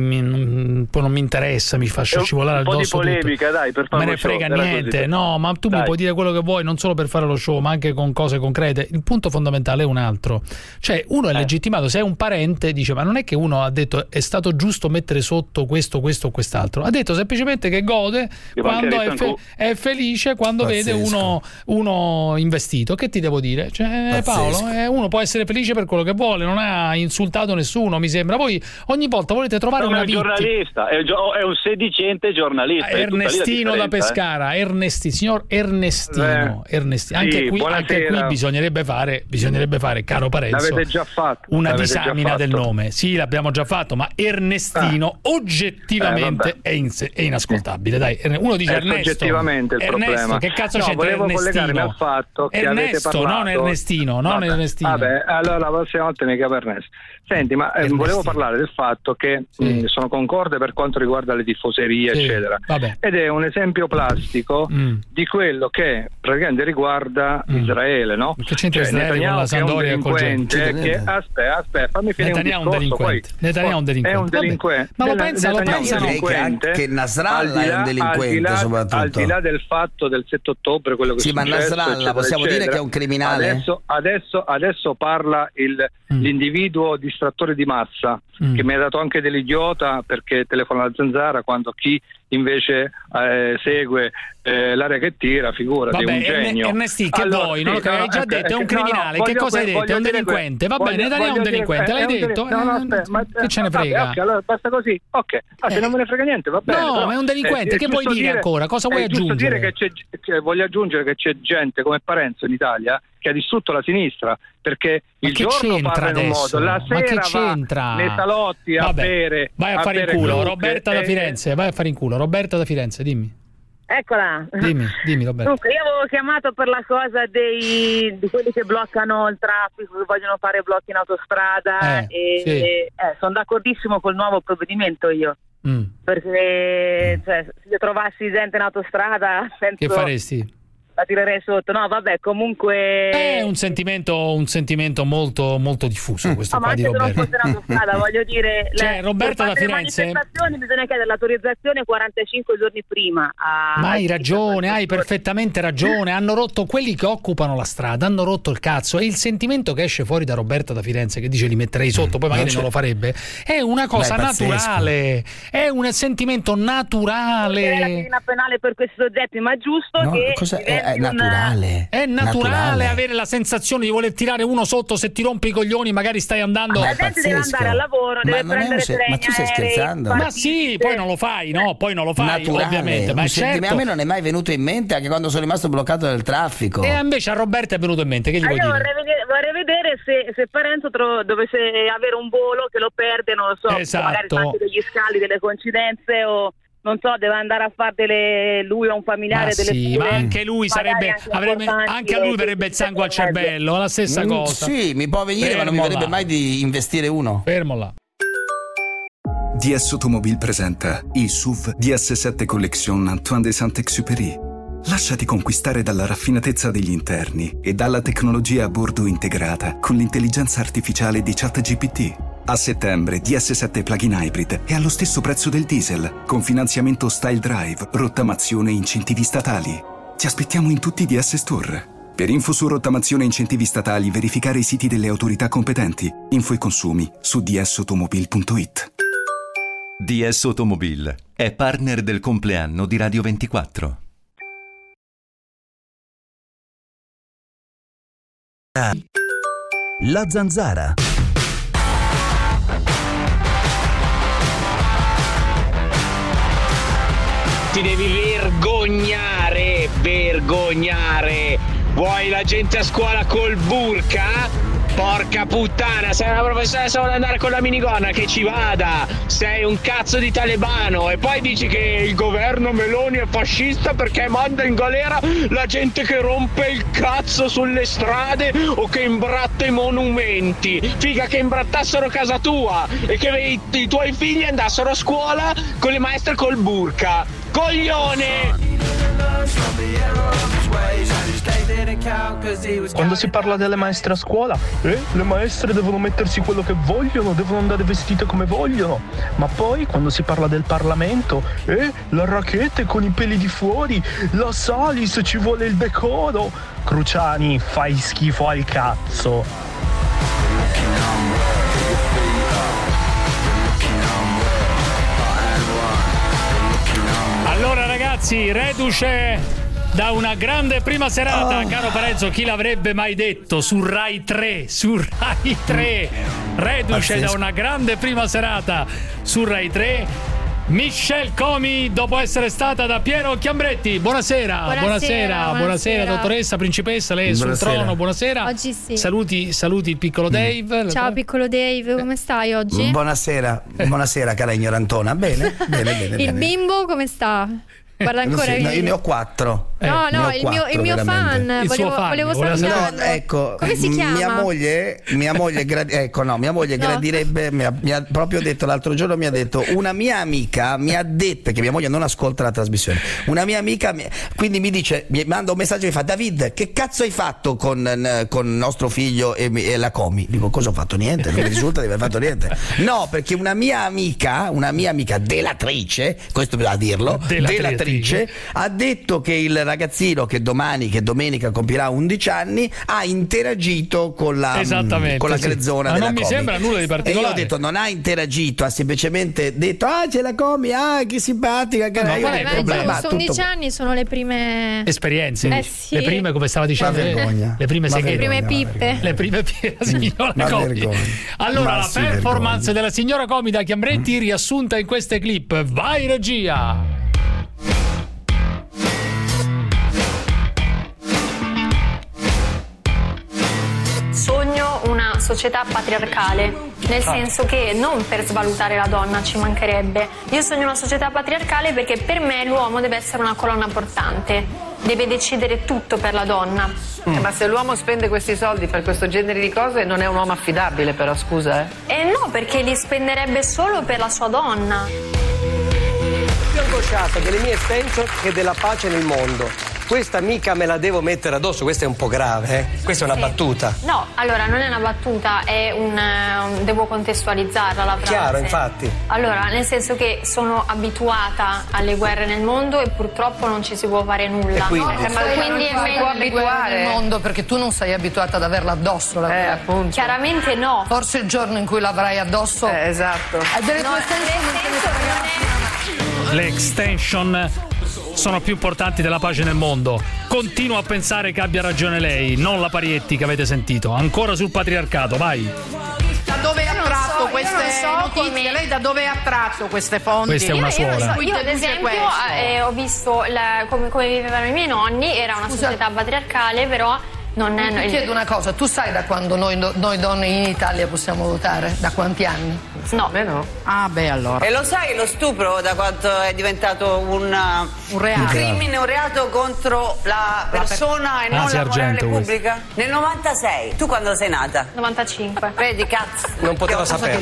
mi interessa, mi fa scivolare addosso un po' di polemica, tutto. Dai, per fare me ne frega niente, no, ma tu mi puoi dire quello che vuoi, non solo per fare lo show, ma anche con cose concrete. Il punto fondamentale è un altro, cioè uno è legittimato, se è un parente dice, ma non è che uno ha detto è stato giusto mettere sotto questo o quest'altro, ha detto semplicemente che gode quando è felice quando vede uno investito. Che ti devo dire? Cioè, Paolo, uno può essere felice per quello che vuole, non ha insultato nessuno, mi sembra. Voi ogni volta volete trovare una vittima. Giornalista, è un sedicente giornalista. Ernestino da Pescara, signor Ernestino. Anche qui bisognerebbe fare, caro Parenzo, l'avete già fatto, una disamina del nome. Sì, l'abbiamo già fatto, ma Ernestino oggettivamente è inascoltabile. Dai, uno dice Ernesto. Oggettivamente il problema. Che cazzo c'è? Volevo collegarmi al fatto che avete parlato. Non Ernestino. Vabbè, allora la prossima volta mi chiamo Ernesto. Senti, ma volevo parlare del fatto che sono concorde per quanto riguarda le tifoserie, eccetera. Vabbè. Ed è un esempio plastico di quello che praticamente riguarda Israele, no? Che c'entra Israele con la Sampdoria e col Genoa? Aspetta, fammi finire un discorso. Netanyahu è un delinquente. È un delinquente. Ma lo pensano che Nasrallah è un delinquente, soprattutto. Al di là del fatto del 7 ottobre, quello che è successo, ma Nasrallah possiamo dire che è un criminale? Adesso parla l'individuo distrattore di massa, che mi ha dato anche dell'idiota perché telefona alla Zanzara quando chi invece segue l'area che tira, figurati, è un genio. Ernesti, che vuoi? Non lo che hai già detto, è un criminale. Che cosa hai detto? È un delinquente. Va bene, Daniele è un delinquente, l'hai detto. Che ce ne frega? Allora basta così. Ok, se non me ne frega niente, va bene. No, ma è un delinquente, che vuoi dire ancora? Cosa vuoi aggiungere? Voglio aggiungere che c'è gente come Parenzo in Italia che ha distrutto la sinistra, perché il giorno parla in un modo, la sera va nei salotti a bere. Vai a fare in culo, Roberta da Firenze, vai a fare in culo. Roberta da Firenze, dimmi. Eccola. Dimmi Roberta. Dunque, io avevo chiamato per la cosa di quelli che bloccano il traffico, che vogliono fare blocchi in autostrada sono d'accordissimo col nuovo provvedimento io. Perché se io trovassi gente in autostrada penso... Che faresti? la tirerei sotto. No, vabbè, comunque è un sentimento molto molto diffuso questo qua di Roberta. Ma anche se non fosse una strada, voglio dire, cioè Roberta da Firenze, le manifestazioni bisogna chiedere l'autorizzazione 45 giorni prima. Ma hai ragione, hai perfettamente ragione. Hanno rotto quelli che occupano la strada, hanno rotto il cazzo, e il sentimento che esce fuori da Roberta da Firenze, che dice li metterei sotto, poi magari non lo farebbe, è una cosa naturale, è un sentimento naturale. La pena penale per questi soggetti, ma giusto che è naturale. È naturale avere la sensazione di voler tirare uno sotto. Se ti rompi i coglioni magari stai andando, la gente deve andare al lavoro, deve prendere treni, ma tu stai scherzando? Ma sì, poi non lo fai, no? Poi non lo fai, naturale, ovviamente. Ma certo. A me non è mai venuto in mente, anche quando sono rimasto bloccato dal traffico. E invece a Roberta è venuto in mente. Che gli vuoi dire? Vorrei vedere se Parenzo dovesse avere un volo che lo perde, non lo so, magari anche degli scali, delle coincidenze, o non so, deve andare a fare lui o un familiare ma anche lui anche a lui verrebbe il sangue al cervello, la stessa cosa. Sì, mi può venire, ma non mi verrebbe mai di investire uno. Fermo là. DS Automobile presenta il SUV DS7 Collection Antoine de Saint-Exupéry. Lasciati conquistare dalla raffinatezza degli interni e dalla tecnologia a bordo integrata con l'intelligenza artificiale di ChatGPT. A settembre DS7 Plug-in Hybrid è allo stesso prezzo del diesel, con finanziamento Style Drive, rottamazione e incentivi statali. Ti aspettiamo in tutti i DS Store. Per info su rottamazione e incentivi statali, verificare i siti delle autorità competenti. Info e consumi su dsautomobile.it. DS Automobile è partner del compleanno di Radio 24. La Zanzara. Ti devi vergognare. Vuoi la gente a scuola col burka? Porca puttana, sei una professoressa, vuole andare con la minigonna, che ci vada. Sei un cazzo di talebano. E poi dici che il governo Meloni è fascista perché manda in galera la gente che rompe il cazzo sulle strade o che imbratta i monumenti. Figa che imbrattassero casa tua e che i tuoi figli andassero a scuola con le maestre col burka. Coglione! Quando si parla delle maestre a scuola, le maestre devono mettersi quello che vogliono, devono andare vestite come vogliono. Ma poi quando si parla del Parlamento, la rachete con i peli di fuori, la Salis, ci vuole il decoro. Cruciani, fai schifo al cazzo. Allora ragazzi, reduce da una grande prima serata, caro Parenzo, chi l'avrebbe mai detto, su Rai 3, reduce da una grande prima serata su Rai 3, Michelle Comi, dopo essere stata da Piero Chiambretti. Buonasera, dottoressa, principessa, lei è sul trono, buonasera. Oggi sì. Saluti il piccolo Dave. Ciao piccolo Dave, come stai oggi? Buonasera cara ignorantona. Bene. Il bimbo come sta? Guarda ancora io ne ho 4. No, il mio fan. Volevo salutarlo. No, ecco, come si chiama? Mia moglie gradirebbe, mi ha proprio detto l'altro giorno, mi ha detto una mia amica mi ha detto, perché mia moglie non ascolta la trasmissione, una mia amica quindi mi dice, mi manda un messaggio e mi fa: David, che cazzo hai fatto con nostro figlio e la Comi? Dico, cosa ho fatto? Niente, non mi risulta di aver fatto niente. No, perché una mia amica delatrice, questo bisogna dirlo, delatrice, ha detto che il ragazzino che domenica compirà 11 anni ha interagito con la grezzona della Comi. Non mi sembra nulla di particolare. E io ho detto, non ha interagito, ha semplicemente detto: c'è la Comi, che simpatica. Qual è il problema? 11 anni sono le prime esperienze, sì. Le prime, come stava dicendo, le prime segrete, le prime pippe, le prime signora Comi. Allora, la performance della signora Comi da Chiambretti riassunta in queste clip. Vai regia. Sogno una società patriarcale, nel senso che non per svalutare la donna, ci mancherebbe. Io sogno una società patriarcale perché per me l'uomo deve essere una colonna portante, deve decidere tutto per la donna. Ma se l'uomo spende questi soldi per questo genere di cose non è un uomo affidabile, però, scusa. No, perché li spenderebbe solo per la sua donna. Più angosciata delle mie extension che della pace nel mondo. questa mica me la devo mettere addosso, questa è un po' grave, questa è una battuta. No, allora non è una battuta, è devo contestualizzarla la frase. Chiaro, infatti. Allora, nel senso che sono abituata alle guerre nel mondo e purtroppo non ci si può fare nulla. Quindi è meglio abituare nel mondo perché tu non sei abituata ad averla addosso la guerra. Appunto. Chiaramente no. Forse il giorno in cui l'avrai addosso. Esatto. Delle tue Le extension sono più importanti della pace nel mondo. Continuo a pensare che abbia ragione lei, non la Parietti che avete sentito. Ancora sul patriarcato, vai. Da dove ha tratto queste notizie? Lei da dove ha tratto queste fonti? Questa è una suora. Io ad esempio ho visto come vivevano i miei nonni, era una società patriarcale, però non è. Ti chiedo una cosa, tu sai da quando noi donne in Italia possiamo votare? Da quanti anni? No. No. Ah, beh, allora. E lo sai lo stupro da quanto è diventato un reato? Un crimine, un reato contro la persona e non la morale pubblica? Nel 96. Tu quando sei nata? 95. Vedi, cazzo. Non poteva saperlo.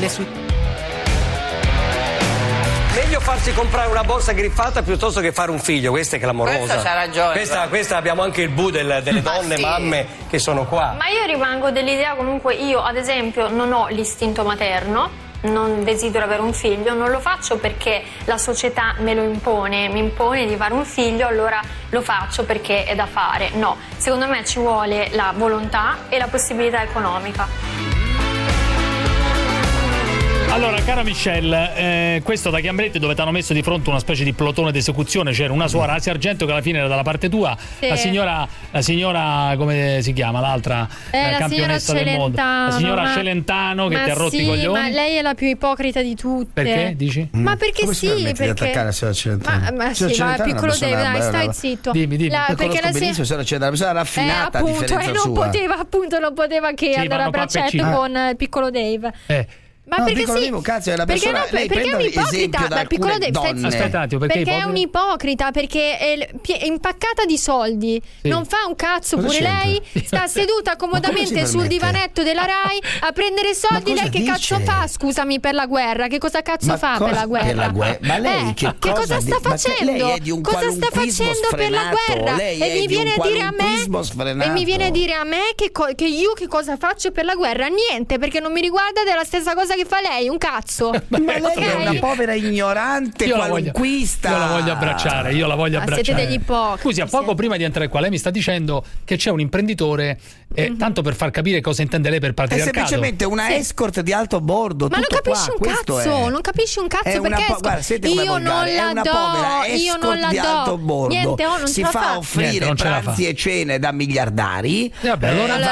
Meglio farsi comprare una borsa griffata piuttosto che fare un figlio, questa è clamorosa. Questa c'ha ragione. Questa abbiamo anche il bu delle donne, mamme che sono qua. Ma io rimango dell'idea, comunque io ad esempio non ho l'istinto materno, non desidero avere un figlio, non lo faccio perché la società me lo impone, mi impone di fare un figlio, allora lo faccio perché è da fare. No, secondo me ci vuole la volontà e la possibilità economica. Allora, cara Michelle, questo da Chiambretti dove ti hanno messo di fronte una specie di plotone d'esecuzione, c'era una suora Asia Argento che alla fine era dalla parte tua, sì. la signora come si chiama l'altra campionessa del mondo, la signora Celentano che ti ha rotto i coglioni. Ma lei è la più ipocrita di tutte. Perché dici? Ma perché come sì, perché attaccare la signora Celentano? Ma sì, va piccolo Dave, dai, stai zitto. Dimmi. Perché la benissimo, una persona raffinata, appunto, a differenza non poteva che andare a braccetto con piccolo Dave. Ma perché sì? Cazzo, è una persona, perché è un ipocrita? Da piccolo Dave, aspetta un attimo, perché è un ipocrita, perché è impaccata di soldi, sì. Non fa un cazzo. Cosa pure c'entra? Lei sta seduta comodamente sul divanetto della Rai a prendere soldi. Lei che cazzo fa? Scusami, per la guerra. Che cosa cazzo fa per la guerra? Ma lei che cosa sta facendo? Cosa sta facendo per la guerra? E mi viene a dire a me che io che cosa faccio per la guerra? Niente, perché non mi riguarda della stessa cosa che fa lei, un cazzo. Ma lei è una povera ignorante qualunquista. Io la voglio abbracciare. Siete degli ipocriti. Scusi, a poco prima di entrare qua lei mi sta dicendo che c'è un imprenditore tanto per far capire cosa intende lei per patriarcato. È semplicemente una escort di alto bordo. Ma non capisci non capisci un cazzo perché io non la do. Di alto bordo. Niente, non si fa offrire pranzi e cene da miliardari. Vabbè,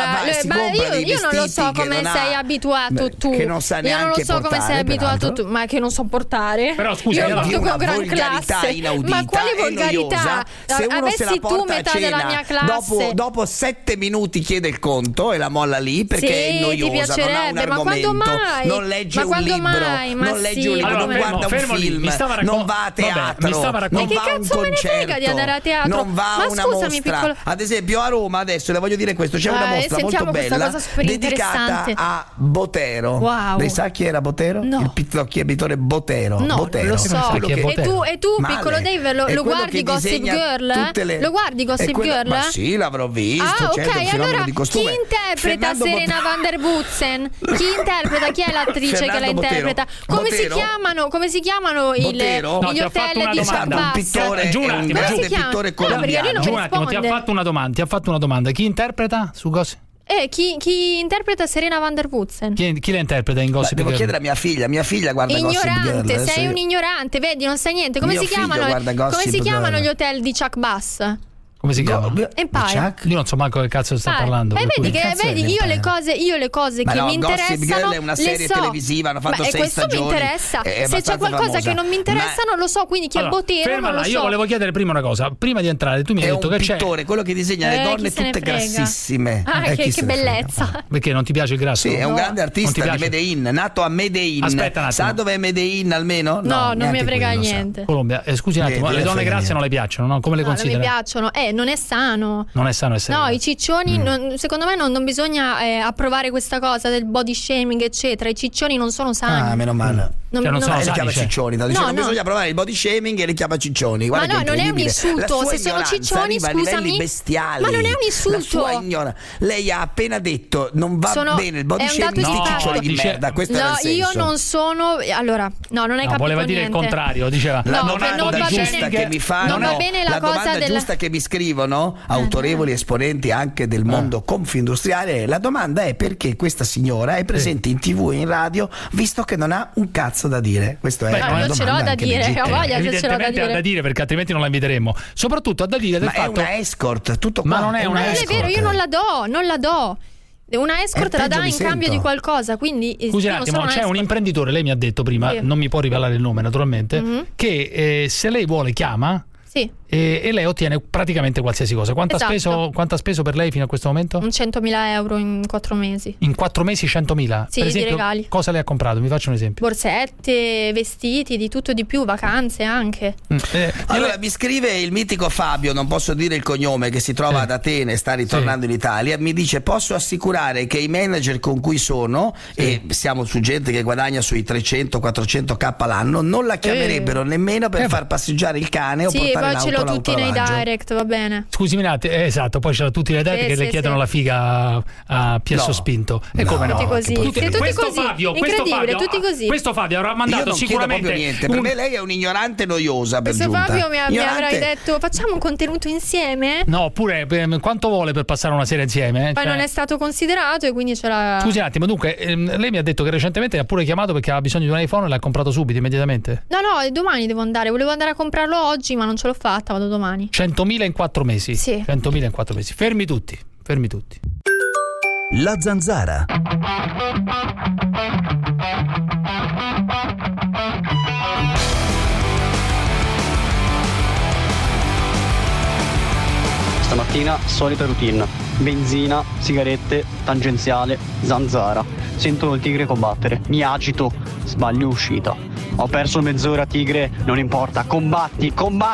io non lo so come sei abituato tu. Che non sa neanche non lo so come sei abituato tu, ma che non so portare. Però scusa, io porto con gran classe. Inaudita, ma quale volgarità? Se uno avessi se la porta tu metà a cena, della mia classe. Dopo 7 minuti chiede il conto e la molla lì perché è noiosa, non ha un argomento, ma quando mai? non legge un libro, non guarda un film, non va a teatro, non va a un concerto, di andare a teatro. non va a una mostra. Ad esempio a Roma adesso le voglio dire questo, c'è una mostra molto bella dedicata a Botero. Wow. Lei sa chi era Botero? No. Il pittocchiebitore Botero. No, Botero. lo so. E tu Male. piccolo Dave, lo guardi Gossip Girl? Lo guardi Gossip Girl? Ma sì, l'avrò visto. Ok, allora chi interpreta Serena van der Woodsen? Chi interpreta? Chi è l'attrice che la interpreta? Come si chiamano gli hotel di Chuck Bass? Un grande pittore colombiano. Ti ha fatto una domanda. Chi interpreta su Gossip? Chi interpreta Serena van der Woodsen? Chi la interpreta in Gossip Girl? Devo chiedere a mia figlia guarda ignorante, Gossip Girl. Sei un ignorante, vedi, non sai niente. Come si chiamano gli hotel di Chuck Bass? Come si chiama? Empire. Io non so manco che cazzo sta parlando. Vedi, io le cose che mi interessano. Gossip Girl è una serie televisiva, hanno fatto 6 stagioni. Mi interessa. Se c'è qualcosa che non mi interessa, non lo so. Quindi chi è Botero non lo so. Io volevo chiedere prima una cosa. Prima di entrare, tu mi hai detto che c'è. È un pittore, quello che disegna le donne tutte grassissime. Che bellezza. Perché non ti piace il grasso? Sì, è un grande artista di Medellin, nato a Medellin. Aspetta un attimo. Sa dov'è Medellin almeno? No, non mi frega niente. Colombia, scusi un attimo, le donne grasse non le piacciono, no? Come le considera? Non mi piacciono. non è sano. Non è sano essere. No, i ciccioni, secondo me non bisogna approvare questa cosa del body shaming, eccetera. I ciccioni non sono sani. Ah, meno male. Non sono li chiama ciccioni, non bisogna no. provare il body shaming e li chiama ciccioni. Guarda, ma no, non è un insulto. Se sono ciccioni, scusami, bestiali. Ma non è un insulto. Lei ha appena detto non va bene il body shaming, sti ciccioni di merda. Questo era il senso. Io non sono. Allora, no, non hai capito. Voleva dire niente. Il contrario, diceva. La domanda giusta che mi fanno, non va bene la cosa giusta che mi scrivono autorevoli esponenti anche del mondo confindustriale. La domanda è perché questa signora è presente in TV e in radio, visto che non ha un cazzo da dire. Questo non ce l'ho da dire, ho voglia se ce l'ho da dire. Ha da dire, perché altrimenti non la inviteremo. Soprattutto ha da dire del fatto. Ma è una escort, tutto qua. Ma non è una escort. Non è vero, io non la do. Una escort la dà in cambio di qualcosa, quindi scusi un attimo, c'è un imprenditore, lei mi ha detto prima, non mi può rivelare il nome naturalmente, che se lei vuole chiama. Sì. E lei ottiene praticamente qualsiasi cosa. Quanto ha speso per lei fino a questo momento? 100.000 euro in 4 mesi. In 4 mesi 100.000? Sì, per esempio, di regali. Cosa lei ha comprato? Mi faccio un esempio. Borsette, vestiti, di tutto di più, vacanze anche. Allora mi scrive il mitico Fabio, non posso dire il cognome, che si trova ad Atene e sta ritornando in Italia. Mi dice: posso assicurare che i manager con cui sono, e siamo su gente che guadagna sui 300-400k l'anno, non la chiamerebbero nemmeno per far passeggiare il cane o portare l'auto. Sì, poi ce l'ho tutti nei direct, va bene. Scusami un attimo, esatto, poi ce l'ho tutti nei direct che le chiedono la figa a Piesso Spinto. E come no? Tutti così. Questo Fabio, tutti così. Questo Fabio avrà mandato sicuramente niente. Per me lei è un'ignorante noiosa. Questo Fabio mi avrai detto: facciamo un contenuto insieme? No, oppure quanto vuole per passare una sera insieme? Poi non è stato considerato e quindi c'era. Scusi un attimo, dunque lei mi ha detto che recentemente ha pure chiamato perché aveva bisogno di un iPhone e l'ha comprato subito, immediatamente. No, domani devo andare. Volevo andare a comprarlo oggi, ma non ce l'ho fatta, vado domani. 100.000 in 4 mesi. Sì. 100.000 in 4 mesi. Fermi tutti. La Zanzara. Stamattina solita routine: benzina, sigarette, tangenziale, zanzara. Sento il tigre combattere, mi agito, sbaglio uscita. Ho perso mezz'ora, tigre, non importa, combatti!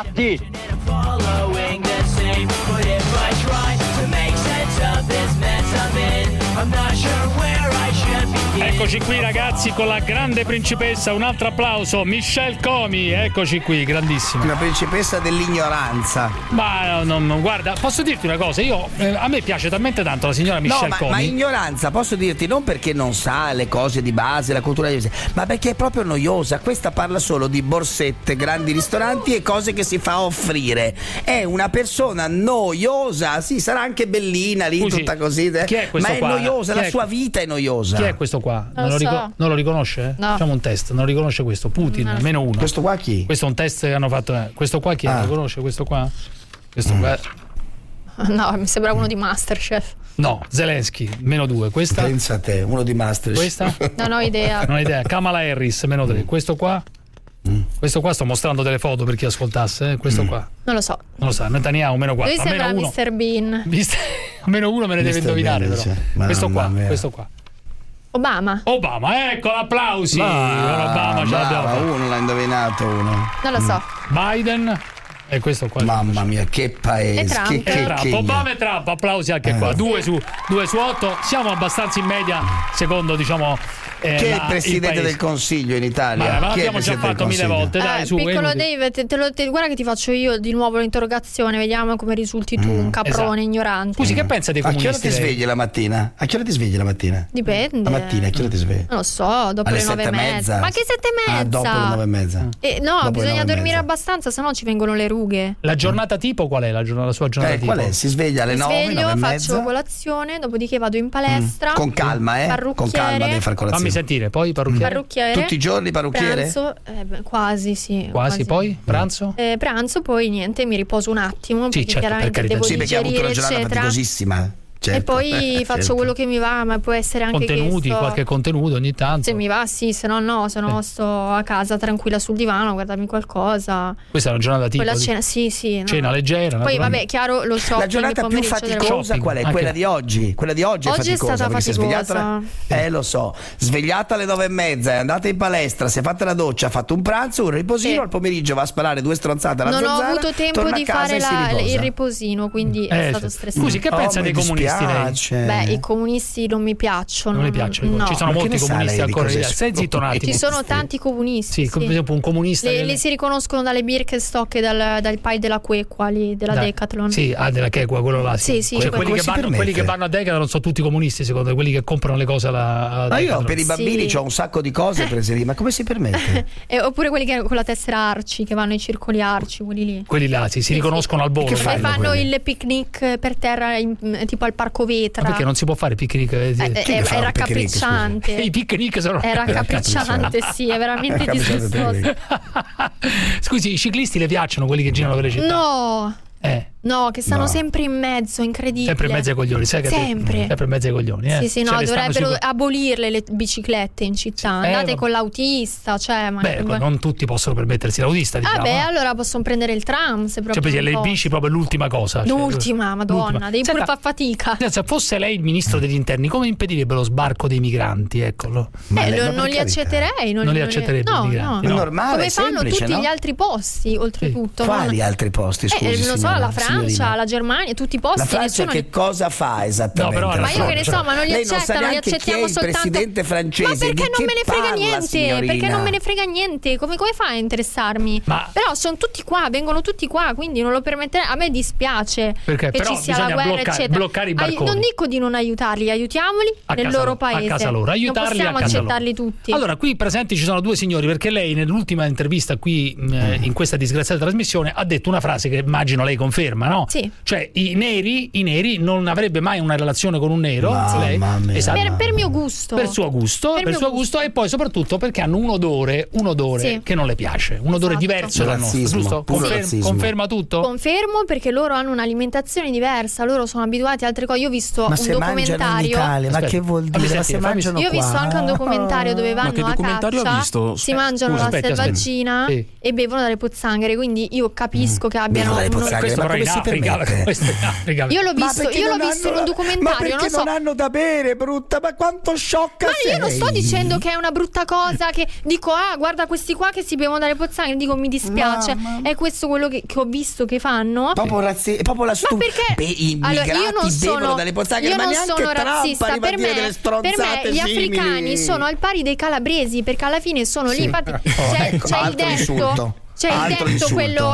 Eccoci qui ragazzi con la grande principessa, un altro applauso, Michelle Comi, eccoci qui, grandissima. Una principessa dell'ignoranza. Ma guarda, posso dirti una cosa, a me piace talmente tanto la signora Michelle Comi. Ma ignoranza, posso dirti, non perché non sa le cose di base, la cultura di base, ma perché è proprio noiosa. Questa parla solo di borsette, grandi ristoranti e cose che si fa offrire. È una persona noiosa, sì, sarà anche bellina lì, tutta così, chi è questo ma è qua? noiosa, la sua vita è noiosa. Chi è questo qua? Non lo riconosce? No. Facciamo un test, non lo riconosce questo? Putin, almeno uno. Questo qua chi? Questo è un test che hanno fatto. Questo qua chi lo conosce? Questo qua? Questo qua? No, mi sembra uno di Masterchef. No, Zelensky, -2. Questa? Pensa a te, uno di Masterchef. Questa? Non ho idea. Non ho idea. Kamala Harris, -3. Questo qua? Questo qua sto mostrando delle foto per chi ascoltasse. Questo qua? Non lo so. Non lo sa. Netanyahu, -4. Lui sembra Mr. Bean. Almeno uno me ne deve indovinare, però. Questo qua. Obama, ecco, applausi. Obama ce l'abbiamo. Uno l'ha indovinato, uno. Non lo so. Biden e questo qua. Mamma mia, che paese. Trump. Che Obama e Trump, applausi anche qua. 2 su 8. Siamo abbastanza in media, secondo diciamo. Chi è il presidente del Consiglio in Italia? Ma l'abbiamo già fatto 1000 volte. Dai, su, piccolo Dave, guarda che ti faccio io di nuovo l'interrogazione, vediamo come risulti tu, un caprone ignorante. Scusi, che pensa dei comunisti? A che ora ti svegli la mattina? Dipende. La mattina, a che ora ti svegli? Non lo so, dopo le 9:30. Ma che 7:30? Dopo le 9:30. No, dopo bisogna dormire abbastanza, sennò ci vengono le rughe. La giornata tipo qual è? La sua giornata tipo? Qual è? Si sveglia alle 9, 9:30. Faccio colazione, dopodiché vado in palestra. Con calma, Con calma devi fare colazione. Fammi sentire, poi parrucchiere. Tutti i giorni parrucchiere? Pranzo, quasi sì. Quasi poi? Pranzo? Pranzo, poi niente, mi riposo un attimo. Sì, perché certo, chiaramente devo perché ha avuto una giornata eccetera. faticosissima. Certo, e poi faccio quello che mi va, ma può essere anche contenuti, qualche contenuto ogni tanto. Se mi va, sì, se no, sto a casa tranquilla sul divano a guardarmi qualcosa. Questa è una giornata tipo quella cena, sì, cena leggera. Poi vabbè, chiaro, lo so. La giornata più faticosa qual è? Quella di oggi. Quella di oggi è faticosa. È stata faticosa. Lo so. Svegliata alle 9:30, è andata in palestra, si è fatta la doccia, ha fatto un pranzo, un riposino, al pomeriggio va a sparare 2 stronzate alla zanzara. Non ho avuto tempo di fare il riposino, quindi è stato stressante. Scusi, che pensa dei comunisti lei? Beh, i comunisti non mi piacciono. Non mi piacciono. No. Ci sono molti comunisti ancora. Stai zitto un attimo. Ci sono tanti comunisti. Sì, come per esempio un comunista. Le si riconoscono dalle Birkenstock e dal paio della Quequa lì, della Decathlon. Sì, della Quequa, quello là. Sì. Cioè, quelli che vanno a Decathlon sono tutti comunisti, secondo me, quelli che comprano le cose alla ma io per i bambini c'ho un sacco di cose prese lì, ma come si permette? Oppure quelli che con la tessera Arci, che vanno ai circoli Arci, quelli lì. Quelli là, si riconoscono al volo. E fanno il picnic per terra tipo al Parco Vetra. Ma perché non si può fare picnic? È raccapricciante. I picnic sono raccapricciante, sì, è veramente disgustoso. Scusi, i ciclisti le piacciono quelli che girano per le città? No, che stanno sempre in mezzo, incredibile. Sempre in mezzo ai coglioni, sai che sempre in mezzo ai coglioni. Sì, no, dovrebbero abolirle le biciclette in città. Andate con l'autista, non tutti possono permettersi l'autista, diciamo. Allora possono prendere il tram, se proprio. Cioè, le bici proprio l'ultima cosa. L'ultima, madonna, devi pure far fatica. Se fosse lei il ministro degli interni, come impedirebbe lo sbarco dei migranti? Eccolo. Non li accetterei. Non li accetterebbe i migranti. È normale, come fanno tutti gli altri posti, oltretutto. Quali altri posti, scusi? Non so, la Francia, la Germania, tutti i posti. La Francia che cosa fa esattamente? Ma io che ne so, ma non li accettano, li accettiamo soltanto. Il presidente francese. Ma perché non me ne frega niente? Signorina? Perché non me ne frega niente? Come fai a interessarmi? Però sono tutti qua, vengono tutti qua, quindi non lo permetterei. A me dispiace che ci sia la guerra, eccetera. Bloccare i barconi. Non dico di non aiutarli, aiutiamoli nel loro paese. A casa loro, aiutarli non possiamo accettarli tutti. Allora, qui presenti ci sono 2 signori, perché lei nell'ultima intervista qui in questa disgraziata trasmissione ha detto una frase che immagino lei conferma, no? Sì. Cioè i neri non avrebbe mai una relazione con un nero. Esatto. Per mio gusto. Per suo gusto. E poi soprattutto perché hanno un odore che non le piace. Un odore diverso dal nostro, giusto? Conferma tutto? Confermo, perché loro hanno un'alimentazione diversa, loro sono abituati a altre cose. Io ho visto un documentario. Ma che vuol dire? Io ho visto anche un documentario dove vanno a caccia, si mangiano la selvaggina e bevono dalle pozzanghere, quindi io capisco che abbiano Io l'ho visto in un documentario. Ma perché non hanno da bere, brutta? Ma quanto sciocca sei? Ma io non sto dicendo che è una brutta cosa, che dico guarda questi qua che si bevono dalle pozzanghere, dico mi dispiace. È questo quello che ho visto che fanno. Proprio la i migrati bevono dalle pozzanghere, ma neanche sono razzista. Per me gli africani sono al pari dei calabresi, perché alla fine sono lì. Infatti c'è il detto. C'è il detto quello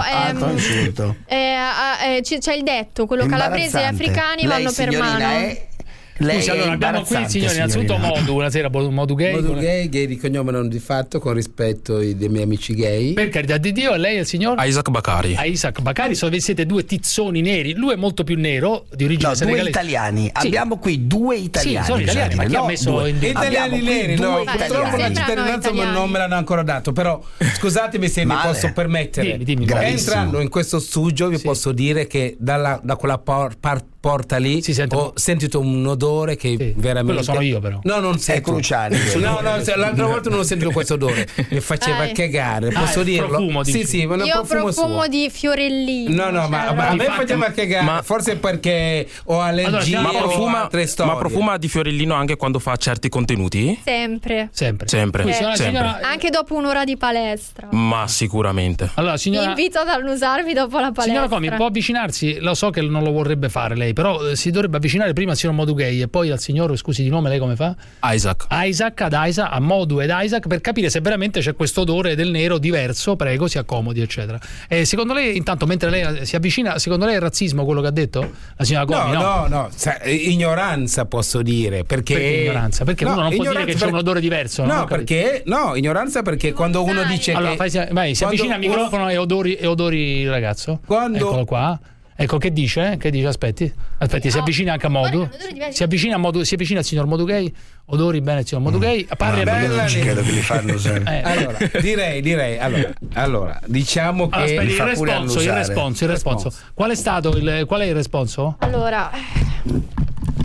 c'è il detto quello calabrese e africani vanno per mano. Scusi, allora abbiamo qui il signore innanzitutto Modu gay di cognome non di fatto, con rispetto dei miei amici gay. Per carità di Dio, lei è il signor Isaac Bakari. Siete 2 tizzoni neri, lui è molto più nero, di origine senegalese. 2 italiani. Abbiamo qui 2 italiani. Sì, sono italiani, ma chi ha messo italiani neri? No, purtroppo la cittadinanza non me l'hanno ancora dato, però scusatemi se mi posso permettere. Entrando in questo studio vi posso dire che da quella porta lì ho sentito un odore che veramente. Quello sono io, però. No, non sei Cruciani. L'altra volta non ho sentito questo odore, mi faceva cagare, posso dirlo? Profumo, ma io profumo di fiorellini. No, ma a me faceva cagare, forse perché ho allergie o altre storie. Ma profuma di fiorellino anche quando fa certi contenuti? Sempre. Anche dopo un'ora di palestra. Ma sicuramente. Allora, signora, invito ad annusarmi dopo la palestra. Signora Comi, può avvicinarsi? Lo so che non lo vorrebbe fare lei, però si dovrebbe avvicinare prima al signor Modu Gay e poi al signor, scusi di nome, lei come fa? Isaac, a Modu ed Isaac, per capire se veramente c'è questo odore del nero diverso. Prego, si accomodi, eccetera. E secondo lei, intanto, mentre lei si avvicina, secondo lei è razzismo quello che ha detto la signora Comi? No, ignoranza posso dire, perché ignoranza? Perché uno non può dire che c'è un odore diverso. Ignoranza perché quando uno dice si avvicina al microfono e odori il ragazzo. Eccolo qua. Ecco, che dice? Aspetti, si avvicina anche a Modu. Si avvicina al signor Modu Gay. Odori bene il signor Modu Gay. Non ci credo che li fanno sempre. Allora, direi. Allora, diciamo che il responso. Qual è stato qual è il responso? Allora,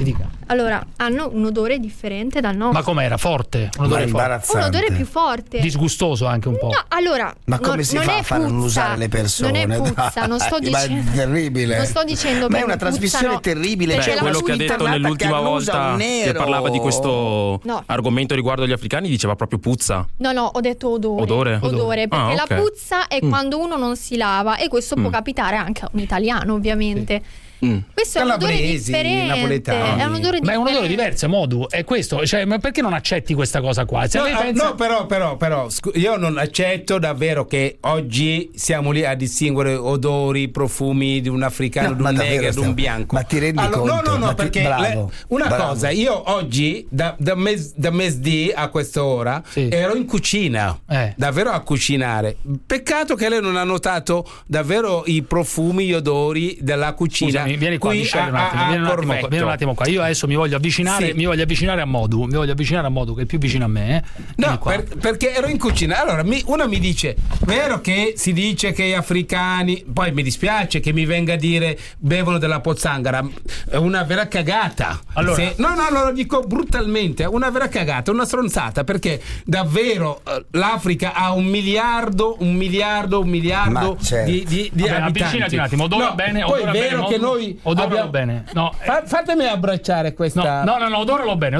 dica. Allora, hanno un odore differente dal nostro. Ma com'era? Forte? Un odore imbarazzante. Un odore più forte. Disgustoso anche un po'. No, allora. Ma come si fa a far non usare le persone? Non è puzza, non sto dicendo. Ma è terribile. Non sto dicendo che ma è una trasmissione terribile. Beh, quello che ha detto nell'ultima volta che parlava di questo argomento riguardo agli africani diceva proprio puzza. No, ho detto odore. Odore, perché la puzza è quando uno non si lava, e questo può capitare anche a un italiano, ovviamente. Questo è un odore differente, napoletani. È un odore differente. Ma è un odore diverso, Modu, è questo, cioè, ma perché non accetti questa cosa qua? Se no, però io non accetto davvero che oggi siamo lì a distinguere odori, profumi di un africano, di un negro, di un bianco. Ma ti rendi conto? No, perché cosa, io oggi da mezz'dì a quest'ora ero in cucina, davvero a cucinare. Peccato che lei non ha notato davvero i profumi, gli odori della cucina. Scusami, vieni qua, Michele, vieni un attimo qua. Io adesso mi voglio avvicinare a Modu, che è più vicino a me. No, perché ero in cucina. Allora, uno mi dice, vero che si dice che gli africani, poi mi dispiace che mi venga a dire bevono della pozzanghera, è una vera cagata. Allora, lo dico brutalmente, è una vera cagata, una stronzata, perché davvero l'Africa ha 1 miliardo di abitanti. Avvicinati un attimo, odora bene, poi è vero che noi odoralo bene. No, fatemi abbracciare questa. No, odoralo bene.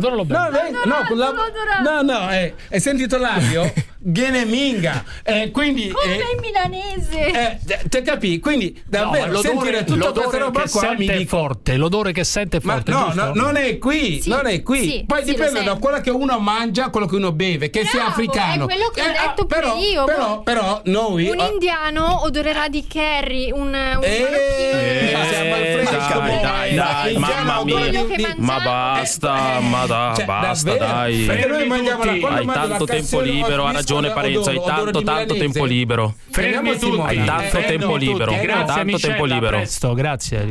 Hai sentito l'audio? Geneminga. Quindi come in milanese. Te capì? Quindi davvero sentire tutta questa roba qua mi dico forte, l'odore che sente forte. No, non è qui, non è qui. Sì, poi dipende da quello che uno mangia, quello che uno beve, che sia africano. È quello che ho detto pure io. Però noi un indiano odorerà di curry, un dai, mamma mia, ma basta, dai. Perché noi mangiamo hai tanto tempo libero, ha ragione Parenzo, hai tanto tempo libero. Fermi tutti. Hai tanto tempo libero. Tanto tempo libero. Presto, grazie.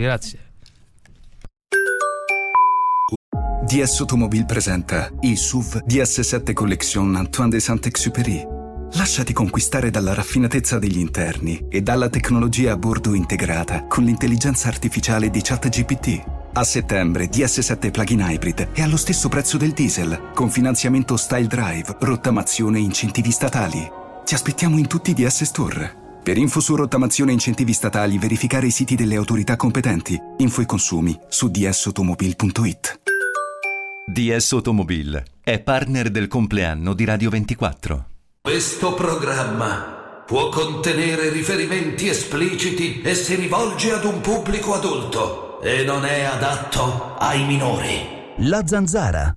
DS Automobile presenta il SUV DS7 Collection Antoine de Saint-Exupéry. Lasciati conquistare dalla raffinatezza degli interni e dalla tecnologia a bordo integrata con l'intelligenza artificiale di ChatGPT. A settembre DS7 Plug-in Hybrid è allo stesso prezzo del diesel, con finanziamento Style Drive, rottamazione e incentivi statali. Ti aspettiamo in tutti i DS Store. Per info su rottamazione e incentivi statali, verificare i siti delle autorità competenti. Info e consumi su dsautomobile.it. DS Automobile è partner del compleanno di Radio 24. Questo programma può contenere riferimenti espliciti e si rivolge ad un pubblico adulto e non è adatto ai minori. La Zanzara.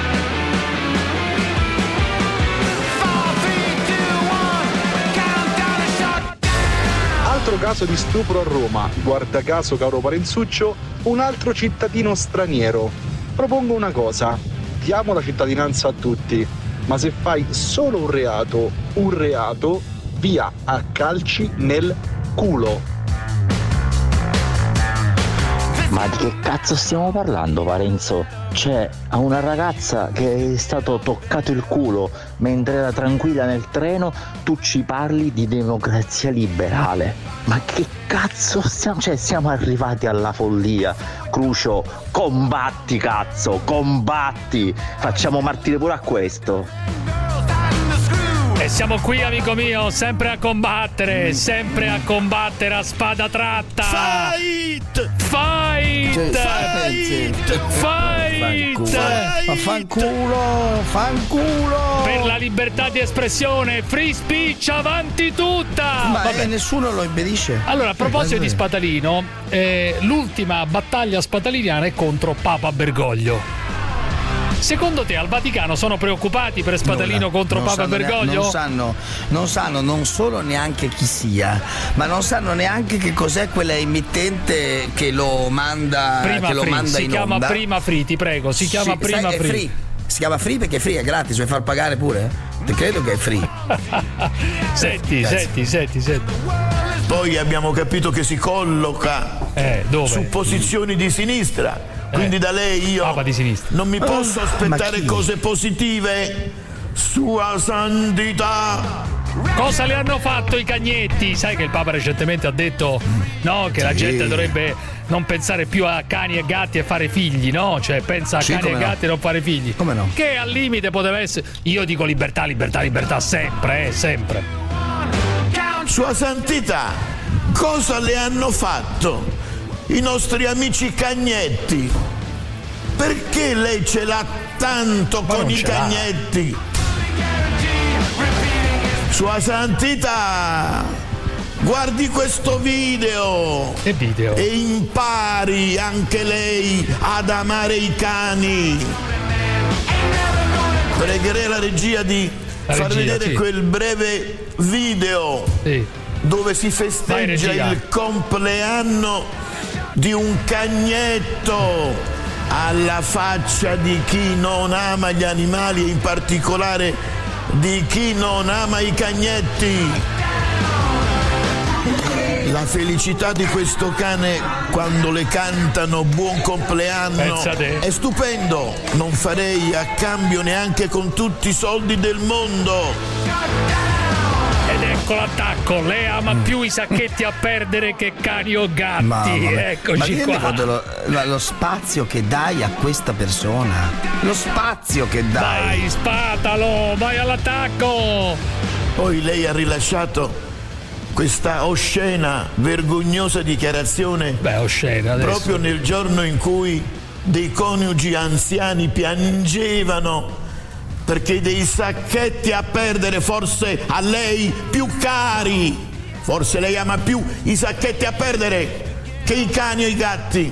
Altro caso di stupro a Roma. Guarda caso, caro Parenzuccio, un altro cittadino straniero. Propongo una cosa: diamo la cittadinanza a tutti, ma se fai solo un reato, via a calci nel culo. Ma di che cazzo stiamo parlando, Parenzo? C'è a una ragazza che è stato toccato il culo mentre era tranquilla nel treno, tu ci parli di democrazia liberale. Ma che cazzo siamo arrivati alla follia. Crucio, combatti cazzo, combatti. Facciamo martire pure a questo. E siamo qui, amico mio, sempre a combattere a spada tratta. Fight! Fanculo! Per la libertà di espressione, free speech, avanti tutta! Ma nessuno lo impedisce. Allora, a proposito di Spatalino, l'ultima battaglia spataliniana è contro Papa Bergoglio. Secondo te al Vaticano sono preoccupati per Spatalino contro Papa Bergoglio? Non sanno non solo neanche chi sia, ma non sanno neanche che cos'è quella emittente che lo manda, si chiama Prima Free, ti prego, si chiama Prima Free. Si chiama Free perché Free è gratis, vuoi far pagare pure? Te credo che è free. Senti. Poi abbiamo capito che si colloca dove? Su posizioni di sinistra. Quindi da lei io non mi posso aspettare cose positive. Sua Santità. Cosa le hanno fatto i cagnetti? Sai che il Papa recentemente ha detto che la gente dovrebbe non pensare più a cani e gatti e fare figli, no? Cioè pensa a cani e gatti e non fare figli. Come no? Che al limite poteva essere. Io dico libertà sempre, sempre. Sua Santità, cosa le hanno fatto i nostri amici cagnetti? Perché lei ce l'ha tanto con i cagnetti? Sua Santità, guardi questo video. Che video? E impari anche lei ad amare i cani. Pregherei la regia di far vedere quel breve video dove si festeggia il compleanno di un cagnetto, alla faccia di chi non ama gli animali e in particolare di chi non ama i cagnetti. La felicità di questo cane quando le cantano buon compleanno è stupendo. Non farei a cambio neanche con tutti i soldi del mondo. Ed ecco l'attacco, lei ama più i sacchetti a perdere che cani o gatti. Eccoci qua. Lo spazio che dai a questa persona. Lo spazio che dai. Vai, spatalo, vai all'attacco. Poi lei ha rilasciato questa oscena, vergognosa dichiarazione. Oscena adesso. Proprio nel giorno in cui dei coniugi anziani piangevano perché dei sacchetti a perdere, forse a lei più cari. Forse lei ama più i sacchetti a perdere che i cani e i gatti.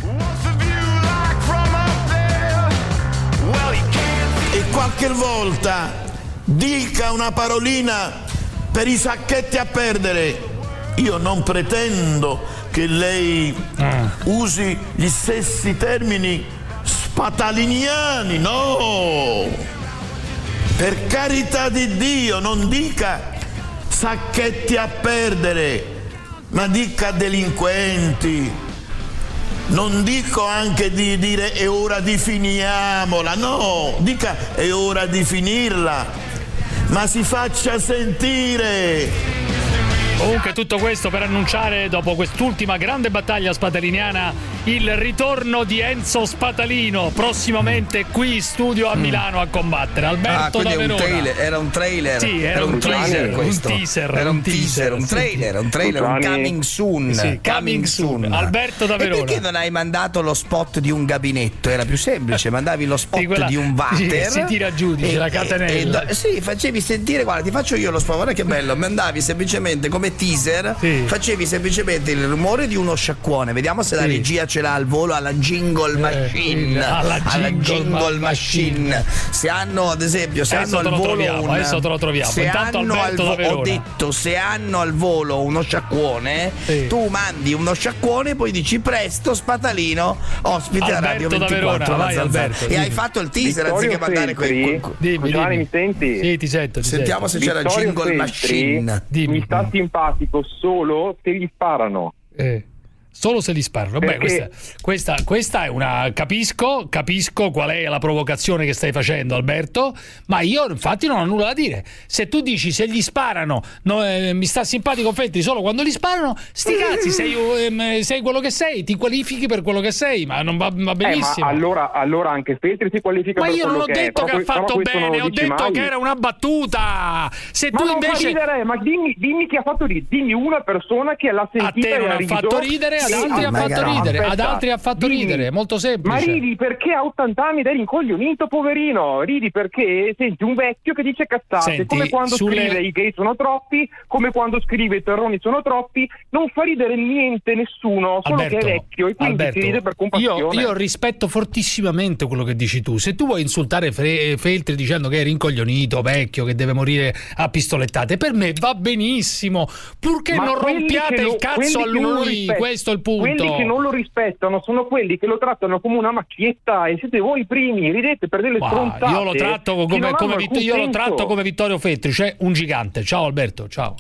E qualche volta dica una parolina per i sacchetti a perdere. Io non pretendo che lei usi gli stessi termini spataliniani, no! Per carità di Dio, non dica sacchetti a perdere, ma dica delinquenti. Non dico anche di dire è ora di finiamola, no, dica è ora di finirla, ma si faccia sentire. Comunque tutto questo per annunciare, dopo quest'ultima grande battaglia spataliniana, il ritorno di Enzo Spatalino prossimamente qui in studio a Milano a combattere. Alberto da Verona. Era un trailer. Sì, era un trailer, questo. Era un teaser, un coming soon. Sì, coming soon. Alberto da Verona. E perché non hai mandato lo spot di un gabinetto? Era più semplice, mandavi lo spot di un water. Si tira giù, dice la catenella. Sì, facevi sentire, guarda, ti faccio io lo spot, guarda che bello, mandavi semplicemente come teaser, facevi semplicemente il rumore di uno sciacquone. Vediamo se la regia ce l'ha al volo, alla jingle machine. Alla jingle machine. Se hanno, ad esempio, se hanno al volo adesso te lo troviamo. Se hanno ho detto, se hanno al volo uno sciacquone, tu mandi uno sciacquone, poi dici presto Spatalino ospite a Radio 24. Vai, Alberto, e hai fatto il teaser anziché mandare quel. Dimmi. Mi senti? Sì, ti sento. Sentiamo se c'è la jingle machine. Mi sta simpatico solo se gli sparano. Solo se li sparano. Beh, questa è una. Capisco qual è la provocazione che stai facendo, Alberto, ma io infatti non ho nulla da dire. Se tu dici se gli sparano, mi sta simpatico Feltri solo quando gli sparano, sti cazzi, sei quello che sei, ti qualifichi per quello che sei, ma non va benissimo. Ma allora anche Feltri si qualifica per quello che è. Ma io non ho detto che ha fatto bene, ho detto che era una battuta. Se tu invece. Fa ridere, ma dimmi chi ha fatto ridere, dimmi una persona che l'ha sentita. A te non ha fatto ridere. Ad altri ha fatto ridere, molto semplice. Ma ridi perché ha 80 anni ed è rincoglionito, poverino. Ridi perché senti un vecchio che dice cazzate. Come quando scrive i gay sono troppi, come quando scrive i terroni sono troppi. Non fa ridere niente nessuno, solo Alberto, che è vecchio e quindi si ride per compassione. Io rispetto fortissimamente quello che dici tu. Se tu vuoi insultare Feltri dicendo che è rincoglionito, vecchio, che deve morire a pistolettate, per me va benissimo, purché non rompiate il cazzo a lui. Questo è il punto. Quelli che non lo rispettano sono quelli che lo trattano come una macchietta e siete voi i primi, ridete per delle stronzate. Io lo tratto come Vittorio Feltri, cioè un gigante. Ciao Alberto, ciao.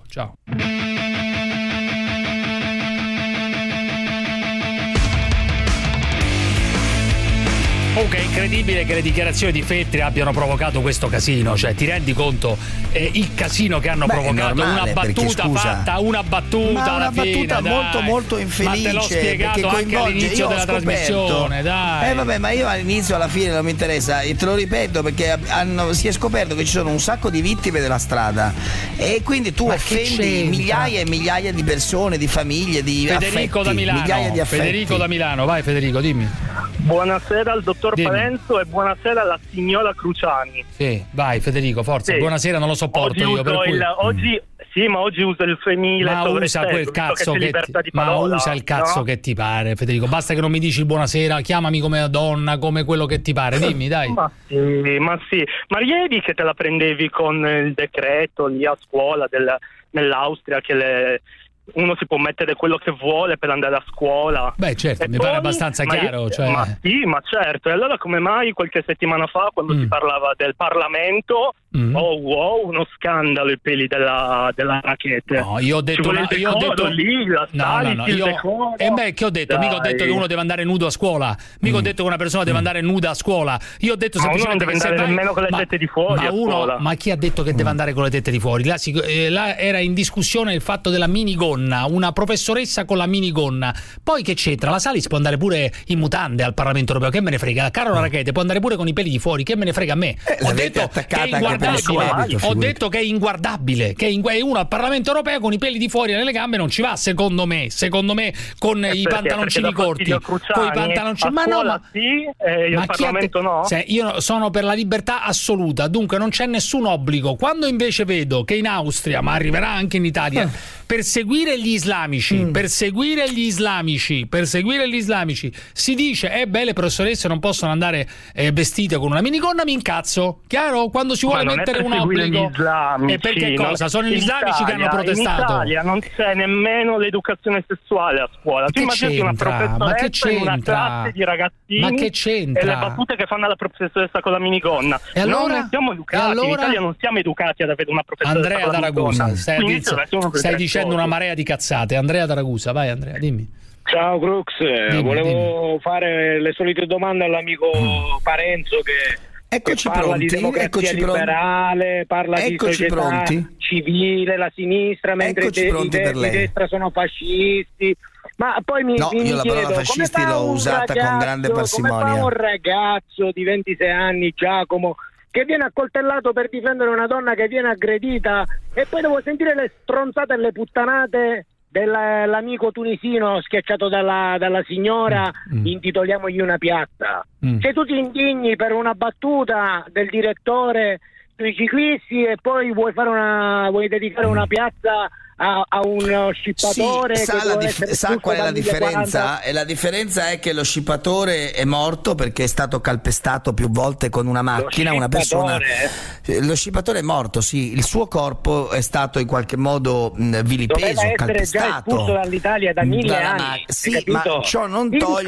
Comunque è incredibile che le dichiarazioni di Feltri abbiano provocato questo casino, cioè ti rendi conto il casino che hanno provocato? Normale, una battuta fatta, una battuta alla fine, molto molto infelice, ma te l'ho spiegato anche all'inizio della trasmissione, dai. Vabbè, ma io all'inizio alla fine non mi interessa, e te lo ripeto perché si è scoperto che ci sono un sacco di vittime della strada e quindi tu offendi migliaia e migliaia di persone, di famiglie, di Federico affetti, da Milano. migliaia di affetti. Federico da Milano, vai Federico, dimmi. Buonasera al dottor Parenzo e buonasera alla signora Cruciani. Sì, vai Federico, forza. Sì. Buonasera, non lo sopporto oggi io. Per cui... oggi uso il femminile. Ma usa quel cazzo usa il cazzo che ti pare, Federico. Basta che non mi dici buonasera, chiamami come donna, come quello che ti pare. Dimmi, dai. Ma sì. Ma ieri che te la prendevi con il decreto lì a scuola nell'Austria che uno si può mettere quello che vuole per andare a scuola. Beh, certo, mi pare abbastanza chiaro. Ma sì, ma certo. E allora come mai qualche settimana fa, quando si parlava del Parlamento, uno scandalo i peli della rackete. No, io ho detto che ho detto? Mica ho detto che uno deve andare nudo a scuola. Mica ho detto che una persona deve andare nuda a scuola. Io ho detto semplicemente che deve andare nemmeno con le tette di fuori ma chi ha detto che deve andare con le tette di fuori? Là era in discussione il fatto della minigonna, una professoressa con la minigonna. Poi che c'entra? La Salis può andare pure in mutande al Parlamento europeo, che me ne frega? Carola Rackete può andare pure con i peli di fuori, che me ne frega a me? Ho detto che è inguardabile, che uno al Parlamento europeo con i peli di fuori nelle gambe non ci va, secondo me con i pantaloncini corti, con i pantaloncini, ma il Parlamento no? Io sono per la libertà assoluta, dunque non c'è nessun obbligo. Quando invece vedo che in Austria, ma arriverà anche in Italia, perseguire gli islamici si dice le professoresse non possono andare vestite con una minigonna, mi incazzo, chiaro? Quando si vuole mettere un obbligo, e perché cosa? Sono gli islamici che hanno protestato. In Italia non c'è nemmeno l'educazione sessuale a scuola. Tu immagini una professoressa in una classe di ragazzini, ma che c'entra? E le battute che fanno alla professoressa con la minigonna. E allora? Non siamo educati, in Italia non siamo educati ad avere una professoressa Andrea con la D'Aragusa, minigonna. stai dicendo una marea di cazzate. Andrea D'Aragusa, vai Andrea, dimmi. Ciao Crux, volevo fare le solite domande all'amico Parenzo che parla di democrazia liberale, parla di società civile, la sinistra, mentre i di destra sono fascisti. Ma poi mi io chiedo, la parola fascisti l'ho usata con grande parsimonia. Come fa un ragazzo di 26 anni, Giacomo, che viene accoltellato per difendere una donna che viene aggredita, e poi devo sentire le stronzate e le puttanate dell'amico tunisino schiacciato dalla signora, intitoliamogli una piazza. Se tu ti indigni per una battuta del direttore sui ciclisti e poi vuoi dedicare una piazza a uno scippatore, sa qual è la differenza? E la differenza è che lo scippatore è morto perché è stato calpestato più volte con una macchina, una persona. Lo scippatore è morto, sì, il suo corpo è stato in qualche modo vilipeso, calpestato. Doveva essere già espulso dall'Italia da 1000 anni. Sì, ma ciò non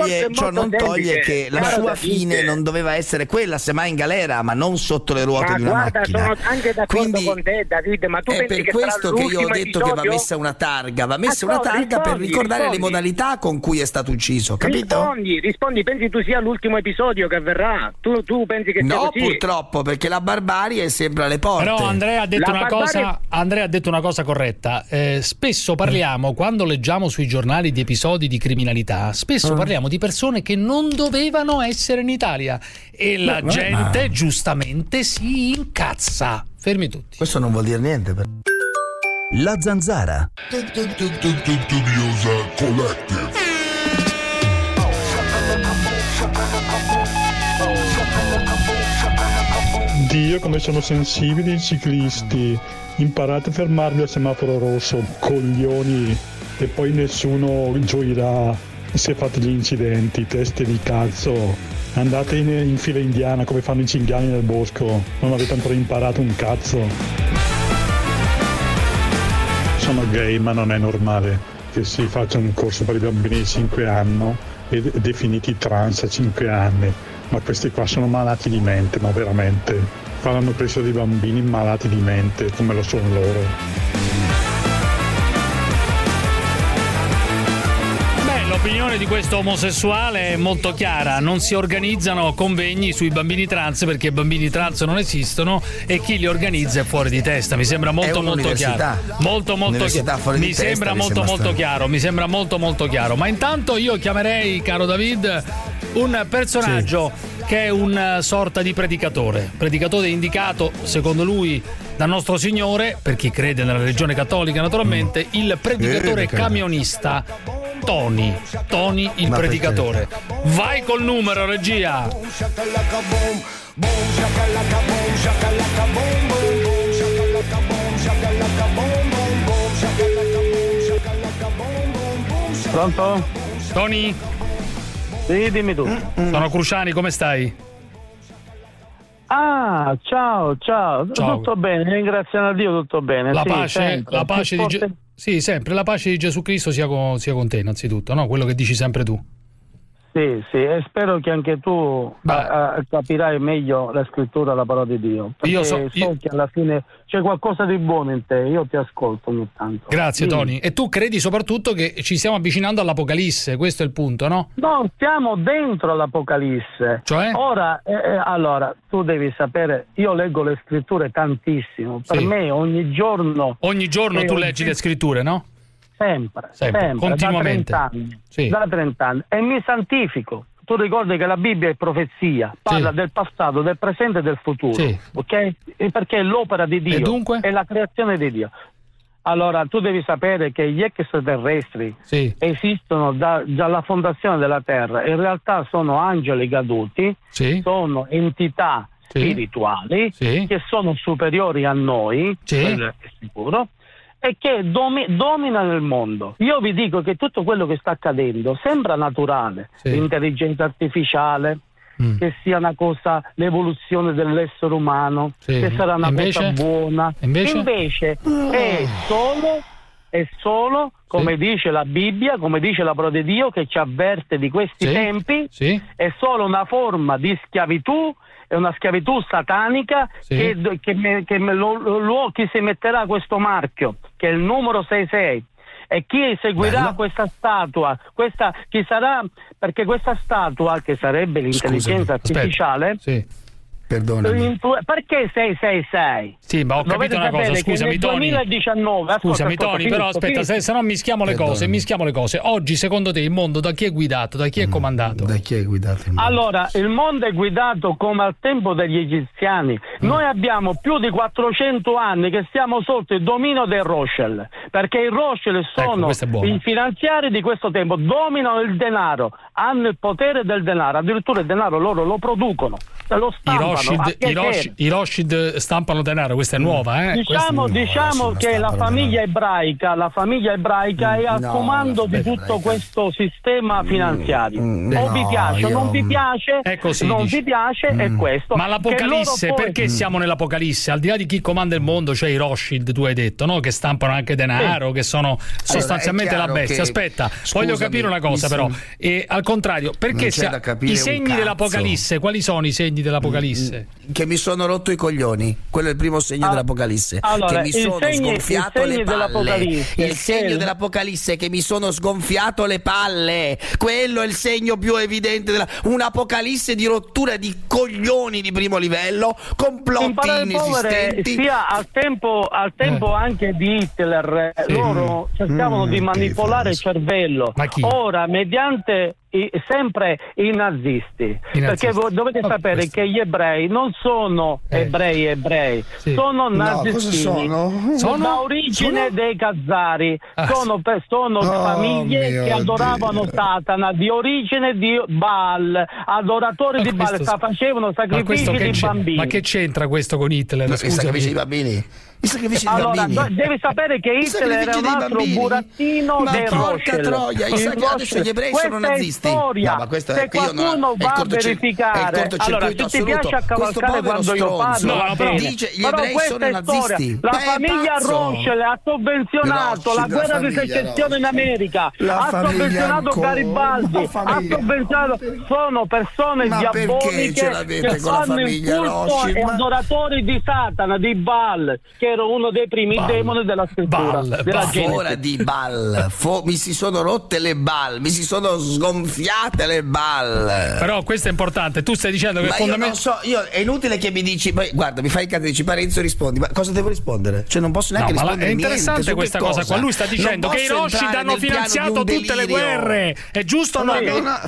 toglie che la sua fine non doveva essere quella, semmai in galera, ma non sotto le ruote di una macchina. Sono anche d'accordo con te, David, ma tu pensi che questo che io ho detto che va messa una targa, per ricordare le modalità con cui è stato ucciso, capito? Rispondi, pensi tu sia l'ultimo episodio che avverrà? Tu pensi che sia così? No, purtroppo, perché la barbarie è sempre alle porte. Però Andrea ha detto una cosa corretta. Spesso parliamo, quando leggiamo sui giornali di episodi di criminalità, spesso parliamo di persone che non dovevano essere in Italia e la gente giustamente si incazza. Fermi tutti. Questo non vuol dire niente però. La Zanzara. Dio, come sono sensibili i ciclisti. Imparate a fermarvi al semaforo rosso, coglioni, e poi nessuno gioirà se fate gli incidenti, teste di cazzo. Andate in fila indiana come fanno i cinghiali nel bosco, non avete ancora imparato un cazzo. Sono gay, ma non è normale che si faccia un corso per i bambini di 5 anni e definiti trans a 5 anni. Ma questi qua sono malati di mente, ma veramente. Qua hanno preso dei bambini malati di mente, come lo sono loro. Bello l'opinione di questo omosessuale è molto chiara: non si organizzano convegni sui bambini trans perché i bambini trans non esistono e chi li organizza è fuori di testa. Mi sembra molto chiaro. Molto chiaro. Mi sembra molto chiaro. Ma intanto io chiamerei, caro David, un personaggio che è una sorta di predicatore indicato, secondo lui, dal nostro Signore, per chi crede nella religione cattolica naturalmente, il predicatore camionista Tony il predicatore. Vai col numero, regia. Pronto? Tony? Sì, dimmi tu. Sono Cruciani, come stai? Ah, ciao. Tutto bene, ringraziamo a Dio, tutto bene. La sì, pace di sì, sempre la pace di Gesù Cristo sia con te, innanzitutto, no? Quello che dici sempre tu. Sì, e spero che anche tu capirai meglio la scrittura, la parola di Dio. Perché so che alla fine c'è qualcosa di buono in te, io ti ascolto ogni tanto. Grazie, Tony. E tu credi soprattutto che ci stiamo avvicinando all'Apocalisse, questo è il punto, no? No, stiamo dentro l'Apocalisse. Cioè? Ora, allora, tu devi sapere, io leggo le scritture tantissimo. Per me ogni giorno... Ogni giorno tu leggi le scritture, no? Sempre, continuamente. Da 30 anni. E mi santifico. Tu ricordi che la Bibbia è profezia, parla del passato, del presente e del futuro, ok? E perché è l'opera di Dio, e dunque? È la creazione di Dio. Allora, tu devi sapere che gli extraterrestri esistono dalla fondazione della Terra. In realtà sono angeli caduti, sono entità spirituali che sono superiori a noi, quello è sicuro, e che dominano il mondo. Io vi dico che tutto quello che sta accadendo sembra naturale, l'intelligenza artificiale, che sia una cosa, l'evoluzione dell'essere umano, che sarà una cosa buona. Invece è solo come dice la Bibbia, come dice la parola di Dio, che ci avverte di questi tempi, è solo una forma di schiavitù, è una schiavitù satanica che chi si metterà questo marchio, che è il numero 66, e chi seguirà questa statua, chi sarà, perché questa statua, che sarebbe l'intelligenza artificiale, perdonami. Perché 666? Sì, ma ho capito una cosa, scusami Tony. 2019, scusami Tony, però aspetta, se no mischiamo le cose. Oggi secondo te il mondo da chi è guidato, da chi è comandato? Da chi è guidato il mondo? Allora, il mondo è guidato come al tempo degli egiziani. Noi abbiamo più di 400 anni che stiamo sotto il dominio dei Rothschild, perché i Rothschild sono i finanziari di questo tempo, dominano il denaro, hanno il potere del denaro, addirittura il denaro loro lo producono, lo stampano. I Rothschild stampano denaro, questa è nuova, Diciamo che la famiglia ebraica è al comando di tutto questo sistema finanziario. O vi piace, non vi piace, è questo. Ma l'Apocalisse, perché siamo nell'Apocalisse? Al di là di chi comanda il mondo, cioè i Rothschild, tu hai detto, no? Che stampano anche denaro, che sono sostanzialmente la bestia. Aspetta, voglio capire una cosa però. E al contrario, perché i segni dell'Apocalisse, quali sono i segni dell'Apocalisse? Che mi sono rotto i coglioni, quello è il primo segno dell'Apocalisse, allora, che mi sono sgonfiato le palle. Il segno dell'Apocalisse è che mi sono sgonfiato le palle, quello è il segno più evidente un'Apocalisse di rottura di coglioni di primo livello, complotti inesistenti. Sia al tempo anche di Hitler, loro cercavano di manipolare il cervello. Ora mediante sempre i nazisti, perché dovete sapere che gli ebrei non sono ebrei, sono nazistini, da origine dei Khazari, sono famiglie che adoravano Satana, di origine di Baal, adoratori di Baal, facevano sacrifici di bambini. Ma che c'entra questo con Hitler? I sacrifici di bambini? Allora, devi sapere che Hitler era un altro burattino dei Rothschild. Adesso gli ebrei sono nazisti. Ma se qualcuno va a verificare, allora, se ti piace accavalcare quando io parlo, dice gli ebrei sono nazisti. La famiglia Rothschild ha sovvenzionato la guerra di secessione in America, ha sovvenzionato Garibaldi, ha sovvenzionato, sono persone diaboliche che fanno il culto e adoratori di Satana, di Baal, che che ero uno dei primi demoni della scrittura. Ora di ball, mi si sono rotte le ball, mi si sono sgonfiate le ball. Però questo è importante, tu stai dicendo che io non so, è inutile che mi dici, guarda, mi fai il cazzo, dici Parenzo rispondi, ma cosa devo rispondere? Cioè non posso neanche rispondere. È interessante questa cosa qua, lui sta dicendo che i Roscid hanno finanziato tutte le guerre, è giusto o no?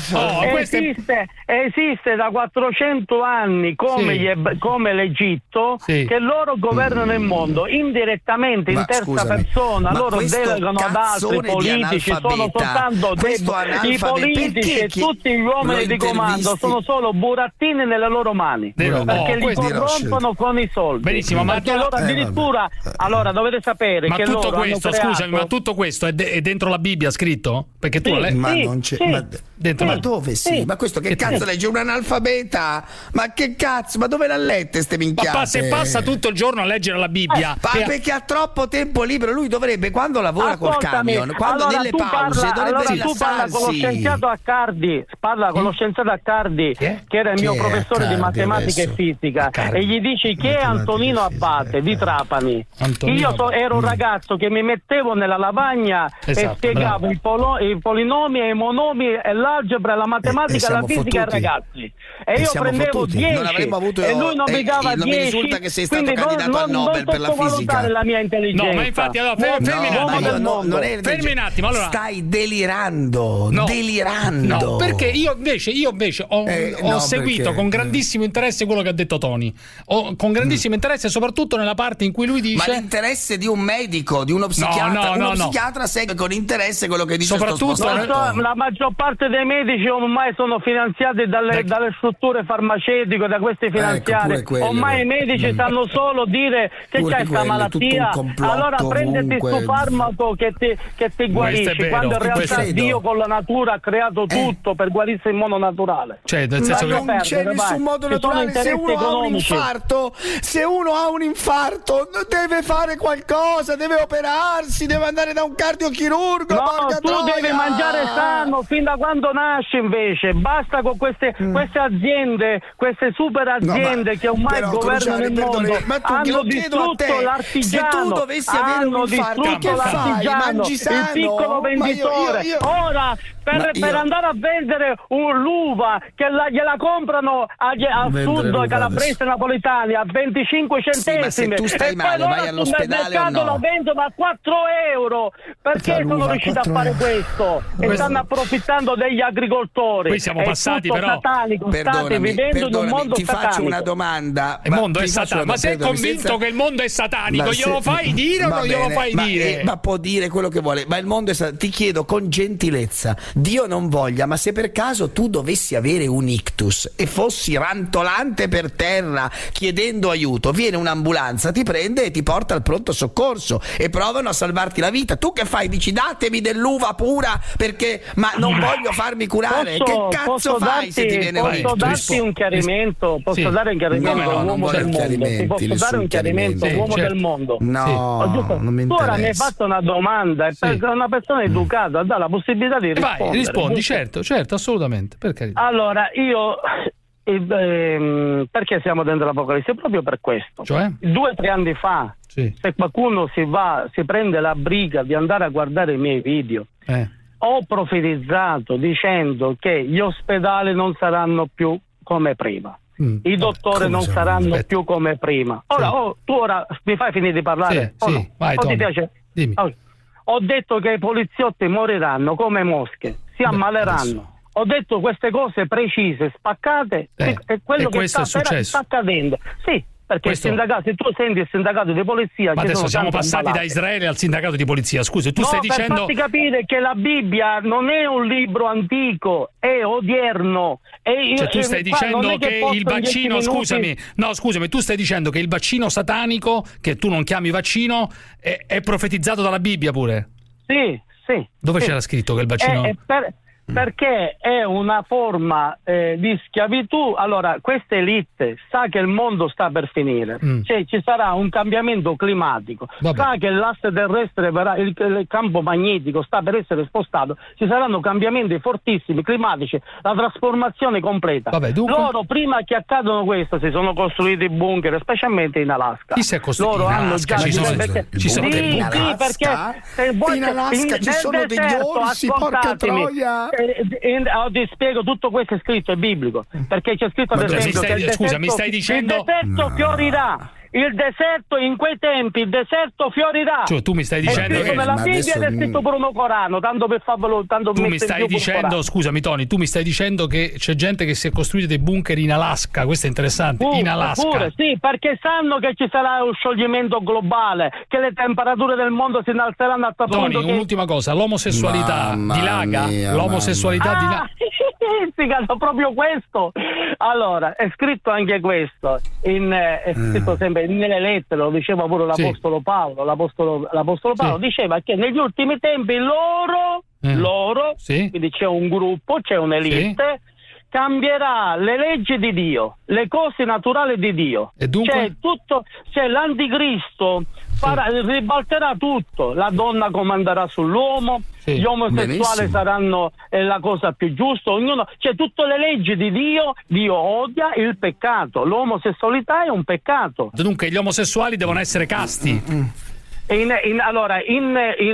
Esiste da 400 anni come l'Egitto, che loro governano il mondo indirettamente in terza persona, loro delegano ad altri politici, sono soltanto i politici e tutti gli uomini di comando sono solo burattini nelle loro mani, perché li corrompono con i soldi. Benissimo, ma loro addirittura allora dovete sapere ma che tutto loro questo, scusami, ma tutto questo è dentro la Bibbia scritto? Perché tu ma non c'è ma dove ma questo che cazzo legge un analfabeta? Ma che cazzo, ma dove l'ha lette ste minchiate? Ma se passa tutto il giorno a leggere la Bibbia perché ha troppo tempo libero, lui dovrebbe, quando lavora col camion, quando nelle pause dovrebbe rilassarsi. Parla con lo scienziato Accardi, che era il mio professore di matematica e fisica, e gli dici chi è Antonino Abbate di Trapani. Io ero un ragazzo che mi mettevo nella lavagna e spiegavo i polinomi e i monomi e l'algebra e la matematica e la fisica ai ragazzi, e io prendevo 10 e lui non mi dava 10. Non mi risulta che sei stato candidato al Nobel per la fisica. La mia intelligenza. No, ma infatti allora fermi un attimo, allora stai delirando. No, perché io invece ho seguito con grandissimo interesse quello che ha detto Tony. Con grandissimo interesse, soprattutto nella parte in cui lui dice. Ma l'interesse di un medico, di uno psichiatra, psichiatra segue con interesse quello che dice. Soprattutto la maggior parte dei medici ormai sono finanziati dalle strutture farmaceutiche, da queste finanziarie. Ormai i medici sanno solo dire che c'è questa malattia, allora prenditi questo farmaco che ti guarisce, quando in realtà Dio con la natura ha creato tutto per guarirsi in modo naturale. Cioè, nel senso che non c'è nessun modo naturale. Se uno ha un infarto deve fare qualcosa, deve operarsi, deve andare da un cardiochirurgo. No, tu devi mangiare sano fin da quando nasci, invece basta con queste aziende, queste super aziende che ormai governano il mondo, hanno distrutto l'artigiano, se tu dovessi avere un infarto, che fai? Mangi sano? Il piccolo venditore. Ora per andare a vendere l'uva che gliela comprano al sud calabrese napoletani a 25 centesimi, ma se tu stai male vai all'ospedale o no? La vendono a 4 euro, perché sono riusciti a fare questo? E stanno approfittando degli agricoltori. Qui siamo passati però satanico, state vivendo in un mondo ti satanico. Faccio una domanda. Il mondo è satanico. Ma sei convinto che il mondo è satanico? Glielo fai dire o non glielo fai dire? Ma può dire quello che vuole, ma il mondo è satanico. Ti chiedo con gentilezza, Dio non voglia, ma se per caso tu dovessi avere un ictus e fossi rantolante per terra chiedendo aiuto, viene un'ambulanza, ti prende e ti porta al pronto soccorso e provano a salvarti la vita. Tu che fai? Dici datemi dell'uva pura perché non voglio farmi curare. Che cazzo fai se ti viene un ictus? Posso darti un chiarimento? Posso dare un chiarimento all'uomo del mondo? Posso dare un chiarimento all'uomo del mondo? No, non mi interessa. Tu ora mi hai fatto una domanda e per una persona educata dà la possibilità di rispondere. Vai, rispondi, certo, assolutamente. Perché? Allora, io perché siamo dentro l'Apocalisse? Proprio per questo. Cioè? 2 o 3 anni fa, se qualcuno si prende la briga di andare a guardare i miei video, ho profetizzato dicendo che gli ospedali non saranno più come prima. I dottori non saranno più come prima. Ora, tu ora mi fai finire di parlare? Sì. Vai, ti piace? Dimmi. Ho detto che i poliziotti moriranno come mosche, si ammaleranno. Ho detto queste cose precise, spaccate, e quello che sta accadendo. Sì, perché il sindacato, se tu senti il sindacato di polizia, ma adesso siamo passati da Israele al sindacato di polizia. Scusa, tu stai dicendo. Per farti capire che la Bibbia non è un libro antico, è odierno. Tu stai dicendo che il vaccino, scusami, tu stai dicendo che il vaccino satanico, che tu non chiami vaccino, è profetizzato dalla Bibbia pure? Sì. Dove c'era scritto che il vaccino? perché è una forma di schiavitù. Allora, questa elite sa che il mondo sta per finire, cioè ci sarà un cambiamento climatico, sa che l'asse terrestre verrà, il campo magnetico sta per essere spostato, ci saranno cambiamenti fortissimi climatici, la trasformazione completa. Loro prima che accadono questo si sono costruiti bunker, specialmente in Alaska. Chi si è costruito in Alaska? Ci sono dei bunker. Sì, perché se vuoi, in Alaska ci sono degli orsi, porca troia. Ti spiego, tutto questo è scritto, è biblico, perché c'è scritto ad esempio che mi stai dicendo il deserto fiorirà. Il deserto, in quei tempi, il deserto fiorirà. Cioè, tu mi stai dicendo che nella Bibbia è scritto pure uno Corano, tanto per farvelo, tanto tu mi stai dicendo, scusami Tony, tu mi stai dicendo che c'è gente che si è costruita dei bunker in Alaska, questo è interessante, in Alaska. Pure, sì, perché sanno che ci sarà un scioglimento globale, che le temperature del mondo si innalzeranno a tal punto. Tony, un'ultima cosa, l'omosessualità dilaga? L'omosessualità dilaga? Proprio questo. Allora, è scritto anche questo, è scritto sempre nelle lettere, lo diceva pure l'Apostolo Paolo. L'Apostolo Paolo diceva che negli ultimi tempi loro quindi c'è un gruppo, c'è un'elite, cambierà le leggi di Dio, le cose naturali di Dio. E dunque? L'anticristo ribalterà tutto, la donna comanderà sull'uomo, gli omosessuali saranno la cosa più giusta, ognuno, tutte le leggi di Dio odia il peccato, l'omosessualità è un peccato. Dunque gli omosessuali devono essere casti. Allora, in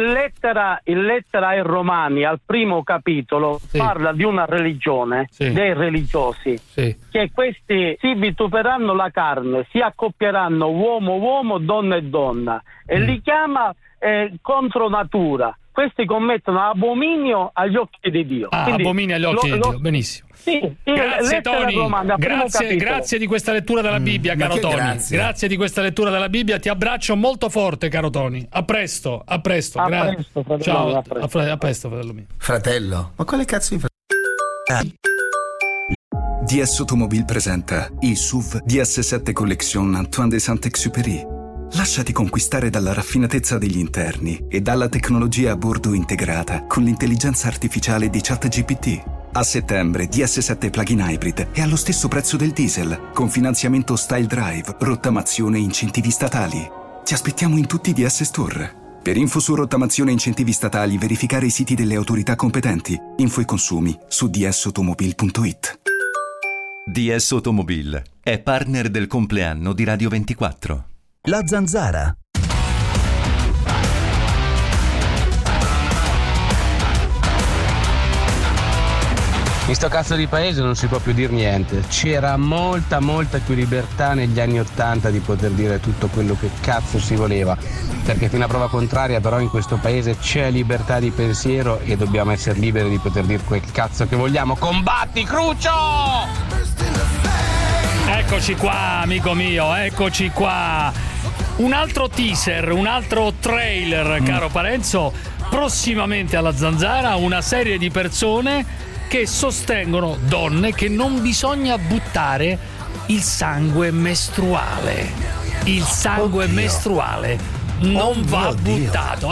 lettera ai Romani, al primo capitolo, parla di una religione, dei religiosi, che questi si vituperanno la carne, si accoppieranno uomo, donna e donna, e li chiama contro natura. Questi commettono abominio agli occhi di Dio. Abominio agli occhi di Dio, benissimo. Sì, grazie Tony, grazie di questa lettura della Bibbia, caro Tony. Grazie di questa lettura della Bibbia, ti abbraccio molto forte, caro Tony. A presto. Ciao, a presto, fratello mio. Fratello? Ma quale cazzo di DS Automobile presenta il SUV DS7 Collection Antoine de Saint-Exupéry. Lasciati conquistare dalla raffinatezza degli interni e dalla tecnologia a bordo integrata con l'intelligenza artificiale di ChatGPT. A settembre DS7 Plug-in Hybrid è allo stesso prezzo del diesel, con finanziamento Style Drive, rottamazione e incentivi statali. Ti aspettiamo in tutti i DS Store. Per info su rottamazione e incentivi statali, verificare i siti delle autorità competenti. Info e consumi su dsautomobile.it. DS Automobile è partner del compleanno di Radio 24. La Zanzara. In sto cazzo di paese non si può più dire niente. C'era molta più libertà negli anni '80 di poter dire tutto quello che cazzo si voleva, perché fino a prova contraria però in questo paese c'è libertà di pensiero e dobbiamo essere liberi di poter dire quel cazzo che vogliamo. Combatti, Crucio! Eccoci qua, amico mio, eccoci qua. Un altro teaser, un altro trailer, caro Parenzo. Prossimamente alla Zanzara una serie di persone che sostengono, donne, che non bisogna buttare il sangue mestruale. Il sangue mestruale non va buttato.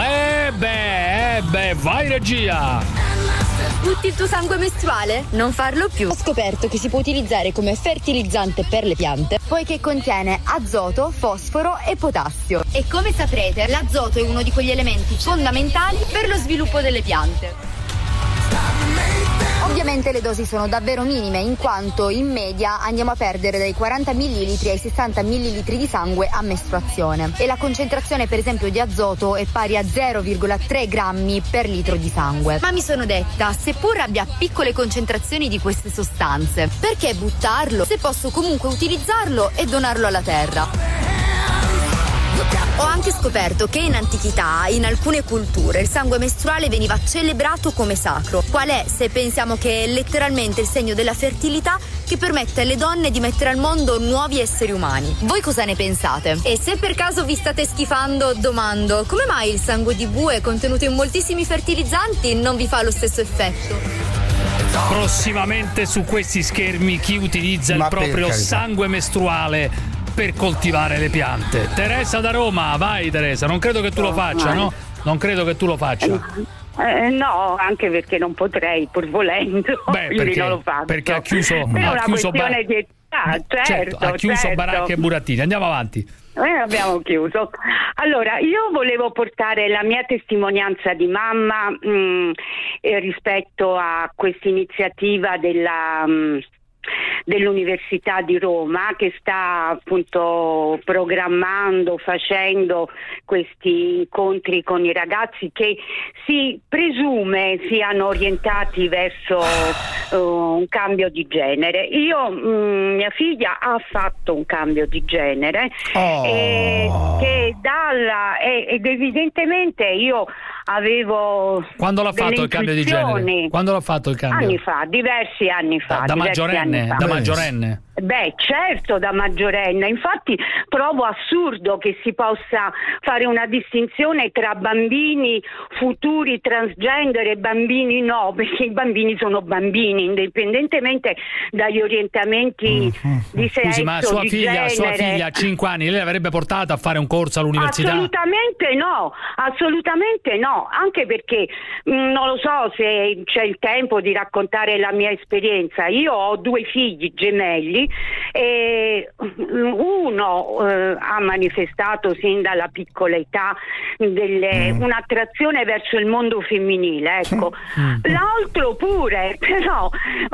Vai regia! Butti il tuo sangue mestruale? Non farlo più. Ho scoperto che si può utilizzare come fertilizzante per le piante, poiché contiene azoto, fosforo e potassio. E come saprete, l'azoto è uno di quegli elementi fondamentali per lo sviluppo delle piante. Ovviamente le dosi sono davvero minime, in quanto in media andiamo a perdere dai 40 ml ai 60 ml di sangue a mestruazione, e la concentrazione per esempio di azoto è pari a 0,3 grammi per litro di sangue. Ma mi sono detta, seppur abbia piccole concentrazioni di queste sostanze, perché buttarlo se posso comunque utilizzarlo e donarlo alla terra? Ho anche scoperto che in antichità, in alcune culture, il sangue mestruale veniva celebrato come sacro. Qual è, se pensiamo che è letteralmente il segno della fertilità che permette alle donne di mettere al mondo nuovi esseri umani? Voi cosa ne pensate? E se per caso vi state schifando, domando, come mai il sangue di bue contenuto in moltissimi fertilizzanti non vi fa lo stesso effetto? Prossimamente su questi schermi chi utilizza il proprio sangue mestruale per coltivare le piante. Teresa da Roma, vai Teresa, non credo che tu lo faccia, no? Non credo che tu lo faccia. No, anche perché non potrei, pur volendo. Quindi non lo faccio. Perché ha chiuso. È una questione di età, certo. Ha chiuso baracche e burattini. Andiamo avanti. Abbiamo chiuso. Allora, io volevo portare la mia testimonianza di mamma rispetto a questa iniziativa dell'Università di Roma, che sta appunto programmando, facendo questi incontri con i ragazzi che si presume siano orientati verso un cambio di genere. Mia figlia ha fatto un cambio di genere ed evidentemente io avevo. Quando l'ha fatto il cambio di genere? Quando l'ha fatto il cambio? Anni fa, diversi anni fa. Da maggiorenne? Da maggiorenne? Beh, certo, da maggiorenne. Infatti trovo assurdo che si possa fare una distinzione tra bambini futuri transgender e bambini no, perché i bambini sono bambini, indipendentemente dagli orientamenti di sesso. Scusi, ma sua figlia a 5 anni, lei l'avrebbe portata a fare un corso all'università? Assolutamente no, anche perché non lo so se c'è il tempo di raccontare la mia esperienza. Io ho 2 figli gemelli e uno ha manifestato sin dalla piccola età un'attrazione verso il mondo femminile, ecco. L'altro pure, però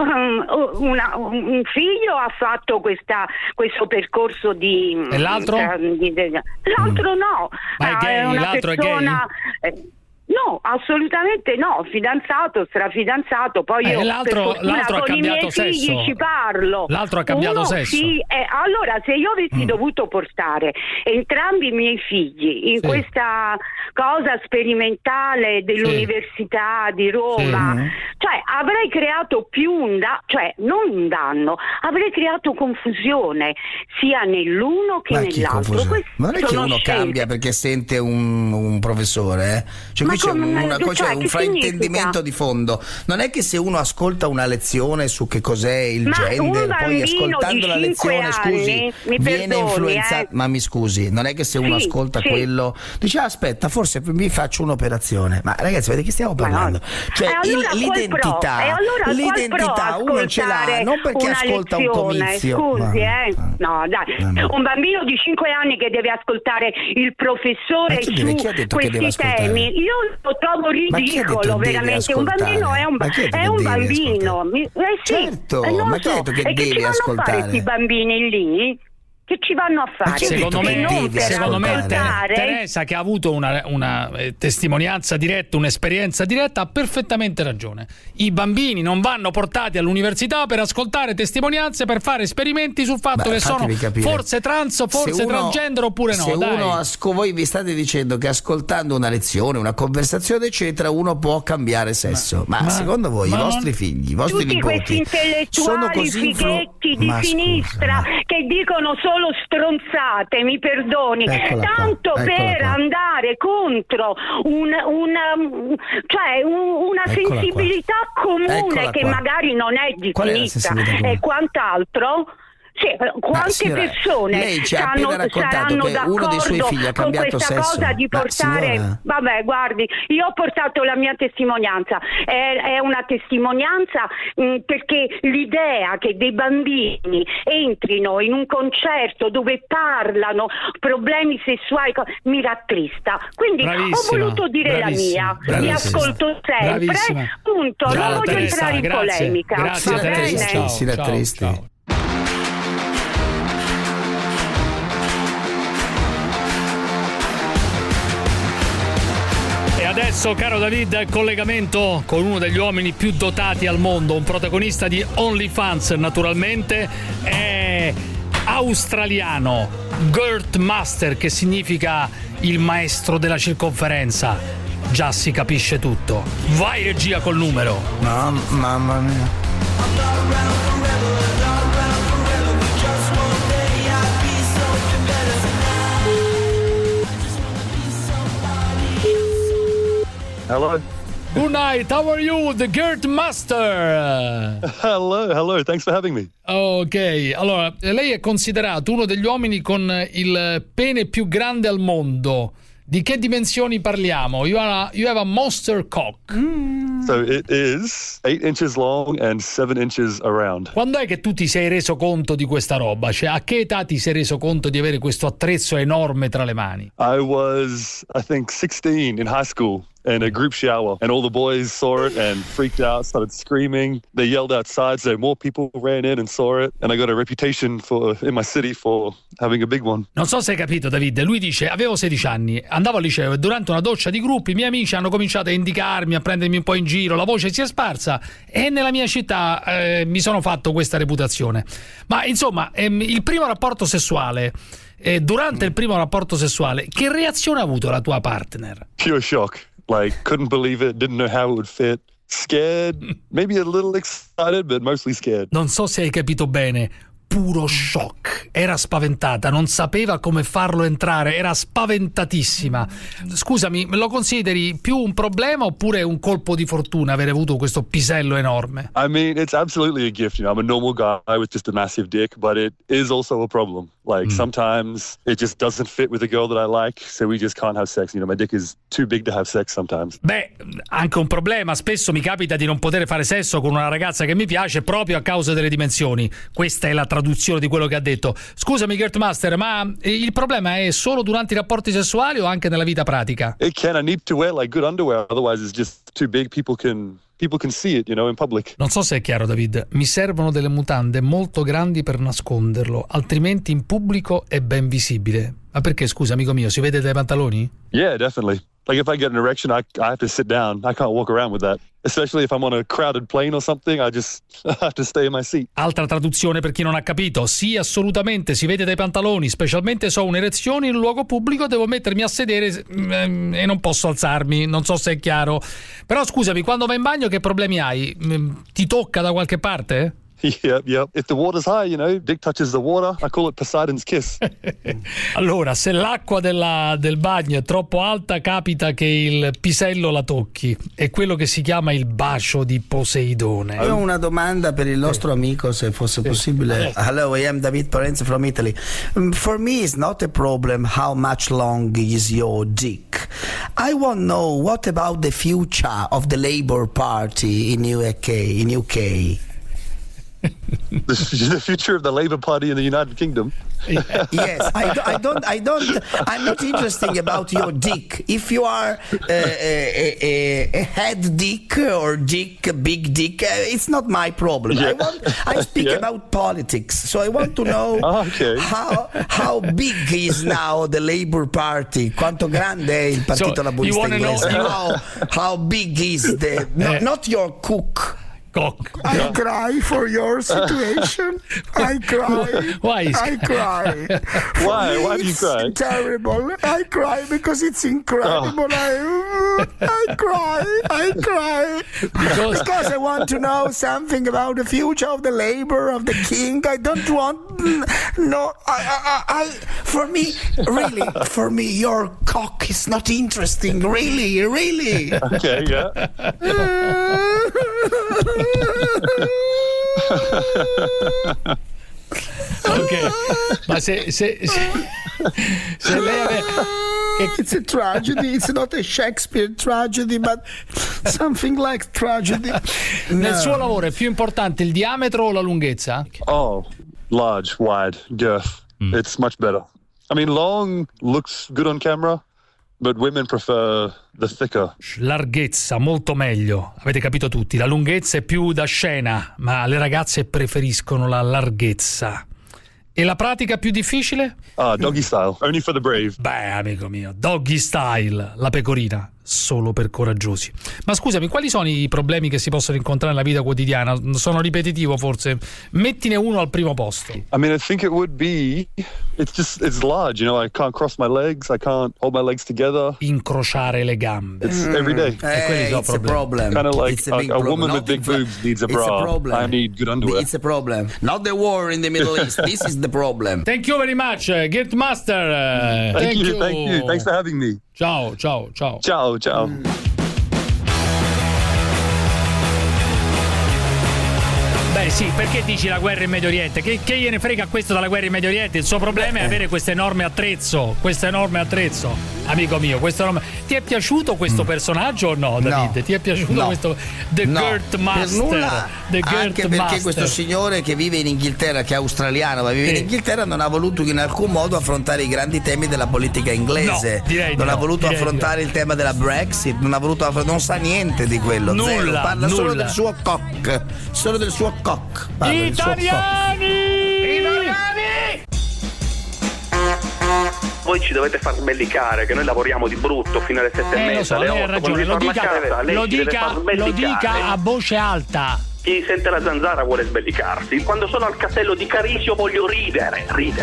un figlio ha fatto questo percorso di. E l'altro? L'altro no. Ma è gay? L'altro persona, è gay? No, assolutamente no, fidanzato, strafidanzato, poi io l'altro ha cambiato sesso. Ci parlo. L'altro ha cambiato sesso. Sì, allora se io avessi dovuto portare entrambi i miei figli in questa cosa sperimentale dell'Università di Roma, cioè avrei creato non un danno, avrei creato confusione sia nell'uno che nell'altro. Ma non è che uno cambia perché sente un professore, Cioè, c'è un fraintendimento di fondo. Non è che se uno ascolta una lezione su che cos'è il gender, poi ascoltando la lezione, viene influenzato. Ma mi scusi, non è che se uno ascolta quello dice aspetta, forse mi faccio un'operazione. Ma ragazzi, vedete che stiamo parlando? Cioè l'identità uno ce l'ha non perché ascolta un comizio. Scusi, no, dai. Un bambino di 5 anni che deve ascoltare il professore su questi temi. Io lo trovo ridicolo, veramente. Un bambino è un bambino. Certo, ma chi ha detto che devi ascoltare? Che ci vanno a fare questi bambini lì? Che ci vanno a fare? Secondo me Teresa, che ha avuto una testimonianza diretta, un'esperienza diretta, ha perfettamente ragione. I bambini non vanno portati all'università per ascoltare testimonianze, per fare esperimenti sul fatto che sono forse trans, forse transgender oppure no. Voi vi state dicendo che ascoltando una lezione, una conversazione eccetera, uno può cambiare sesso. Ma secondo voi i vostri figli, i vostri nipoti sono così fighetti di sinistra che dicono solo stronzate, mi perdoni, tanto per andare contro una sensibilità comune che magari non è di sinistra e quant'altro. Sì, quante persone lei ci ha appena raccontato che uno dei suoi figli ha cambiato con questa sesso. Cosa di portare, vabbè, guardi, io ho portato la mia testimonianza, è una testimonianza perché l'idea che dei bambini entrino in un concerto dove parlano problemi sessuali mi rattrista, quindi ho voluto dire la mia, vi ascolto sempre, punto, non voglio entrare in polemica. Grazie, si rattristi. Adesso, caro David, collegamento con uno degli uomini più dotati al mondo, un protagonista di OnlyFans naturalmente, è australiano, Gert Master, che significa il maestro della circonferenza. Già si capisce tutto. Vai regia col numero. No, mamma mia. Hello. Good night. How are you? The Gert Master. Hello. Thanks for having me. Ok, allora, lei è considerato uno degli uomini con il pene più grande al mondo. Di che dimensioni parliamo? You have a monster cock. So it is 8 inches long and 7 inches around. Quando è che tu ti sei reso conto di questa roba? Cioè, a che età ti sei reso conto di avere questo attrezzo enorme tra le mani? I was, I think, 16 in high school. In a group shower, and all the boys saw it and freaked out, started screaming. They yelled outside, so more people ran in and saw it, and I got a reputation in my city for having a big one. Non so se hai capito, David. Lui dice: avevo 16 anni, andavo al liceo e durante una doccia di gruppi i miei amici hanno cominciato a indicarmi, a prendermi un po' in giro, la voce si è sparsa e nella mia città mi sono fatto questa reputazione. Ma insomma, il primo rapporto sessuale, durante il primo rapporto sessuale, che reazione ha avuto la tua partner? Pure shock. Like, couldn't believe it, didn't know how it would fit. Scared, maybe a little excited, but mostly scared. Non so se hai capito bene. Puro shock, era spaventata, non sapeva come farlo entrare, era spaventatissima. Scusami, me lo consideri più un problema oppure un colpo di fortuna avere avuto questo pisello enorme? I mean, it's absolutely a gift, I'm a normal guy with just a massive dick, but it is also a problem. Like, sometimes it just doesn't fit with the girl that I like, so we just can't have sex. My dick is too big to have sex sometimes. Beh, anche un problema, spesso mi capita di non poter fare sesso con una ragazza che mi piace proprio a causa delle dimensioni. Questa è la traduzione di quello che ha detto. Scusami, Gertmaster, ma il problema è solo durante i rapporti sessuali o anche nella vita pratica? I need to wear like good underwear, otherwise it's just too big. People can see it, in public. Non so se è chiaro, David. Mi servono delle mutande molto grandi per nasconderlo, altrimenti in pubblico è ben visibile. Ma perché, scusa, amico mio, si vede dai pantaloni? Yeah, definitely. Like, if I get an erection, I have to sit down. I can't walk around with that. Especially if I'm on a crowded plane or something, I just have to stay in my seat. Altra traduzione per chi non ha capito. Sì, assolutamente, si vede dai pantaloni, specialmente se ho un'erezione in un luogo pubblico, devo mettermi a sedere e non posso alzarmi. Non so se è chiaro. Però scusami, quando vai in bagno che problemi hai? Ti tocca da qualche parte? Yep. If the water's high, dick touches the water. I call it Poseidon's kiss. Allora, se l'acqua del bagno è troppo alta, capita che il pisello la tocchi. È quello che si chiama il bacio di Poseidone. Io ho una domanda per il nostro amico, se fosse possibile. Hello, I am David Parenzo from Italy. For me, it's not a problem how much long is your dick. I want to know what about the future of the Labour Party in UK. The future of the Labour Party in the United Kingdom. Yes, I'm not interested about your dick. If you are a head dick or big dick, it's not my problem. Yeah. I speak about politics, so I want to know how big is now the Labour Party. Quanto grande è il Partito Laburista inglese? How big is not your cook. I cry for your situation. I cry. Why? I cry. Why do you cry? It's terrible. I cry because it's incredible. I cry. Because I want to know something about the future of the Labour, of the King. I don't want. No. For me, your cock is not interesting. Really. Okay. Yeah. Ok, ma se lei aveva... It's a tragedy. It's not a Shakespeare tragedy, but something like tragedy. Nel suo lavoro è più importante il diametro o la lunghezza? Oh, large, wide, girth. It's much better. I mean, long looks good on camera, but women prefer the thicker. Larghezza, molto meglio. Avete capito tutti. La lunghezza è più da scena, ma le ragazze preferiscono la larghezza. E la pratica più difficile? Doggy style, only for the brave. Beh, amico mio, doggy style, la pecorina, solo per coraggiosi. Ma scusami, quali sono i problemi che si possono incontrare nella vita quotidiana? Sono ripetitivo forse. Mettine uno al primo posto. I mean, I think it would be, it's large, I can't cross my legs, I can't hold my legs together. Incrociare le gambe. It's every day. It's a problem. Kind of like a woman with big boobs needs a bra. It's a problem. I need good underwear. It's a problem. Not the war in the Middle East. This is the problem. Thank you very much, Gertmaster. Thank you. Thanks for having me. Ciao. Sì, perché dici la guerra in Medio Oriente? Che gliene frega questo dalla guerra in Medio Oriente? Il suo problema è avere questo enorme attrezzo. Amico mio, ti è piaciuto questo personaggio o no, David? No. Ti è piaciuto questo Gert Master? Per nulla, anche perché questo signore che vive in Inghilterra, che è australiano ma vive in Inghilterra, non ha voluto in alcun modo affrontare i grandi temi della politica inglese. Non ha voluto affrontare il tema della Brexit, non sa niente di quello. Nulla, parla solo del suo cock. Solo del suo cock. Italiani! Voi ci dovete far sbellicare, che noi lavoriamo di brutto fino alle 7:30, alle 8. Ragione, lo dica a voce alta. Chi sente la zanzara vuole sbellicarsi. Quando sono al castello di Carisio voglio ridere.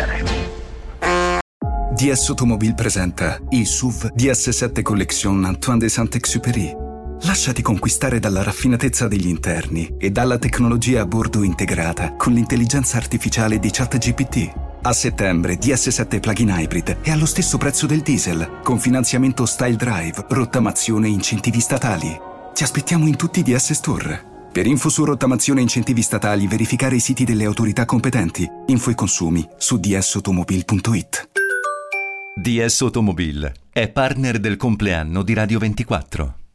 DS Automobile presenta il SUV DS7 Collection Antoine de Saint-Exupéry. Lasciati conquistare dalla raffinatezza degli interni e dalla tecnologia a bordo integrata con l'intelligenza artificiale di ChatGPT. A settembre DS7 Plug-in Hybrid è allo stesso prezzo del diesel, con finanziamento Style Drive, rottamazione e incentivi statali. Ti aspettiamo in tutti i DS Store. Per info su rottamazione e incentivi statali, verificare i siti delle autorità competenti. Info e consumi su dsautomobile.it. DS Automobile è partner del compleanno di Radio 24.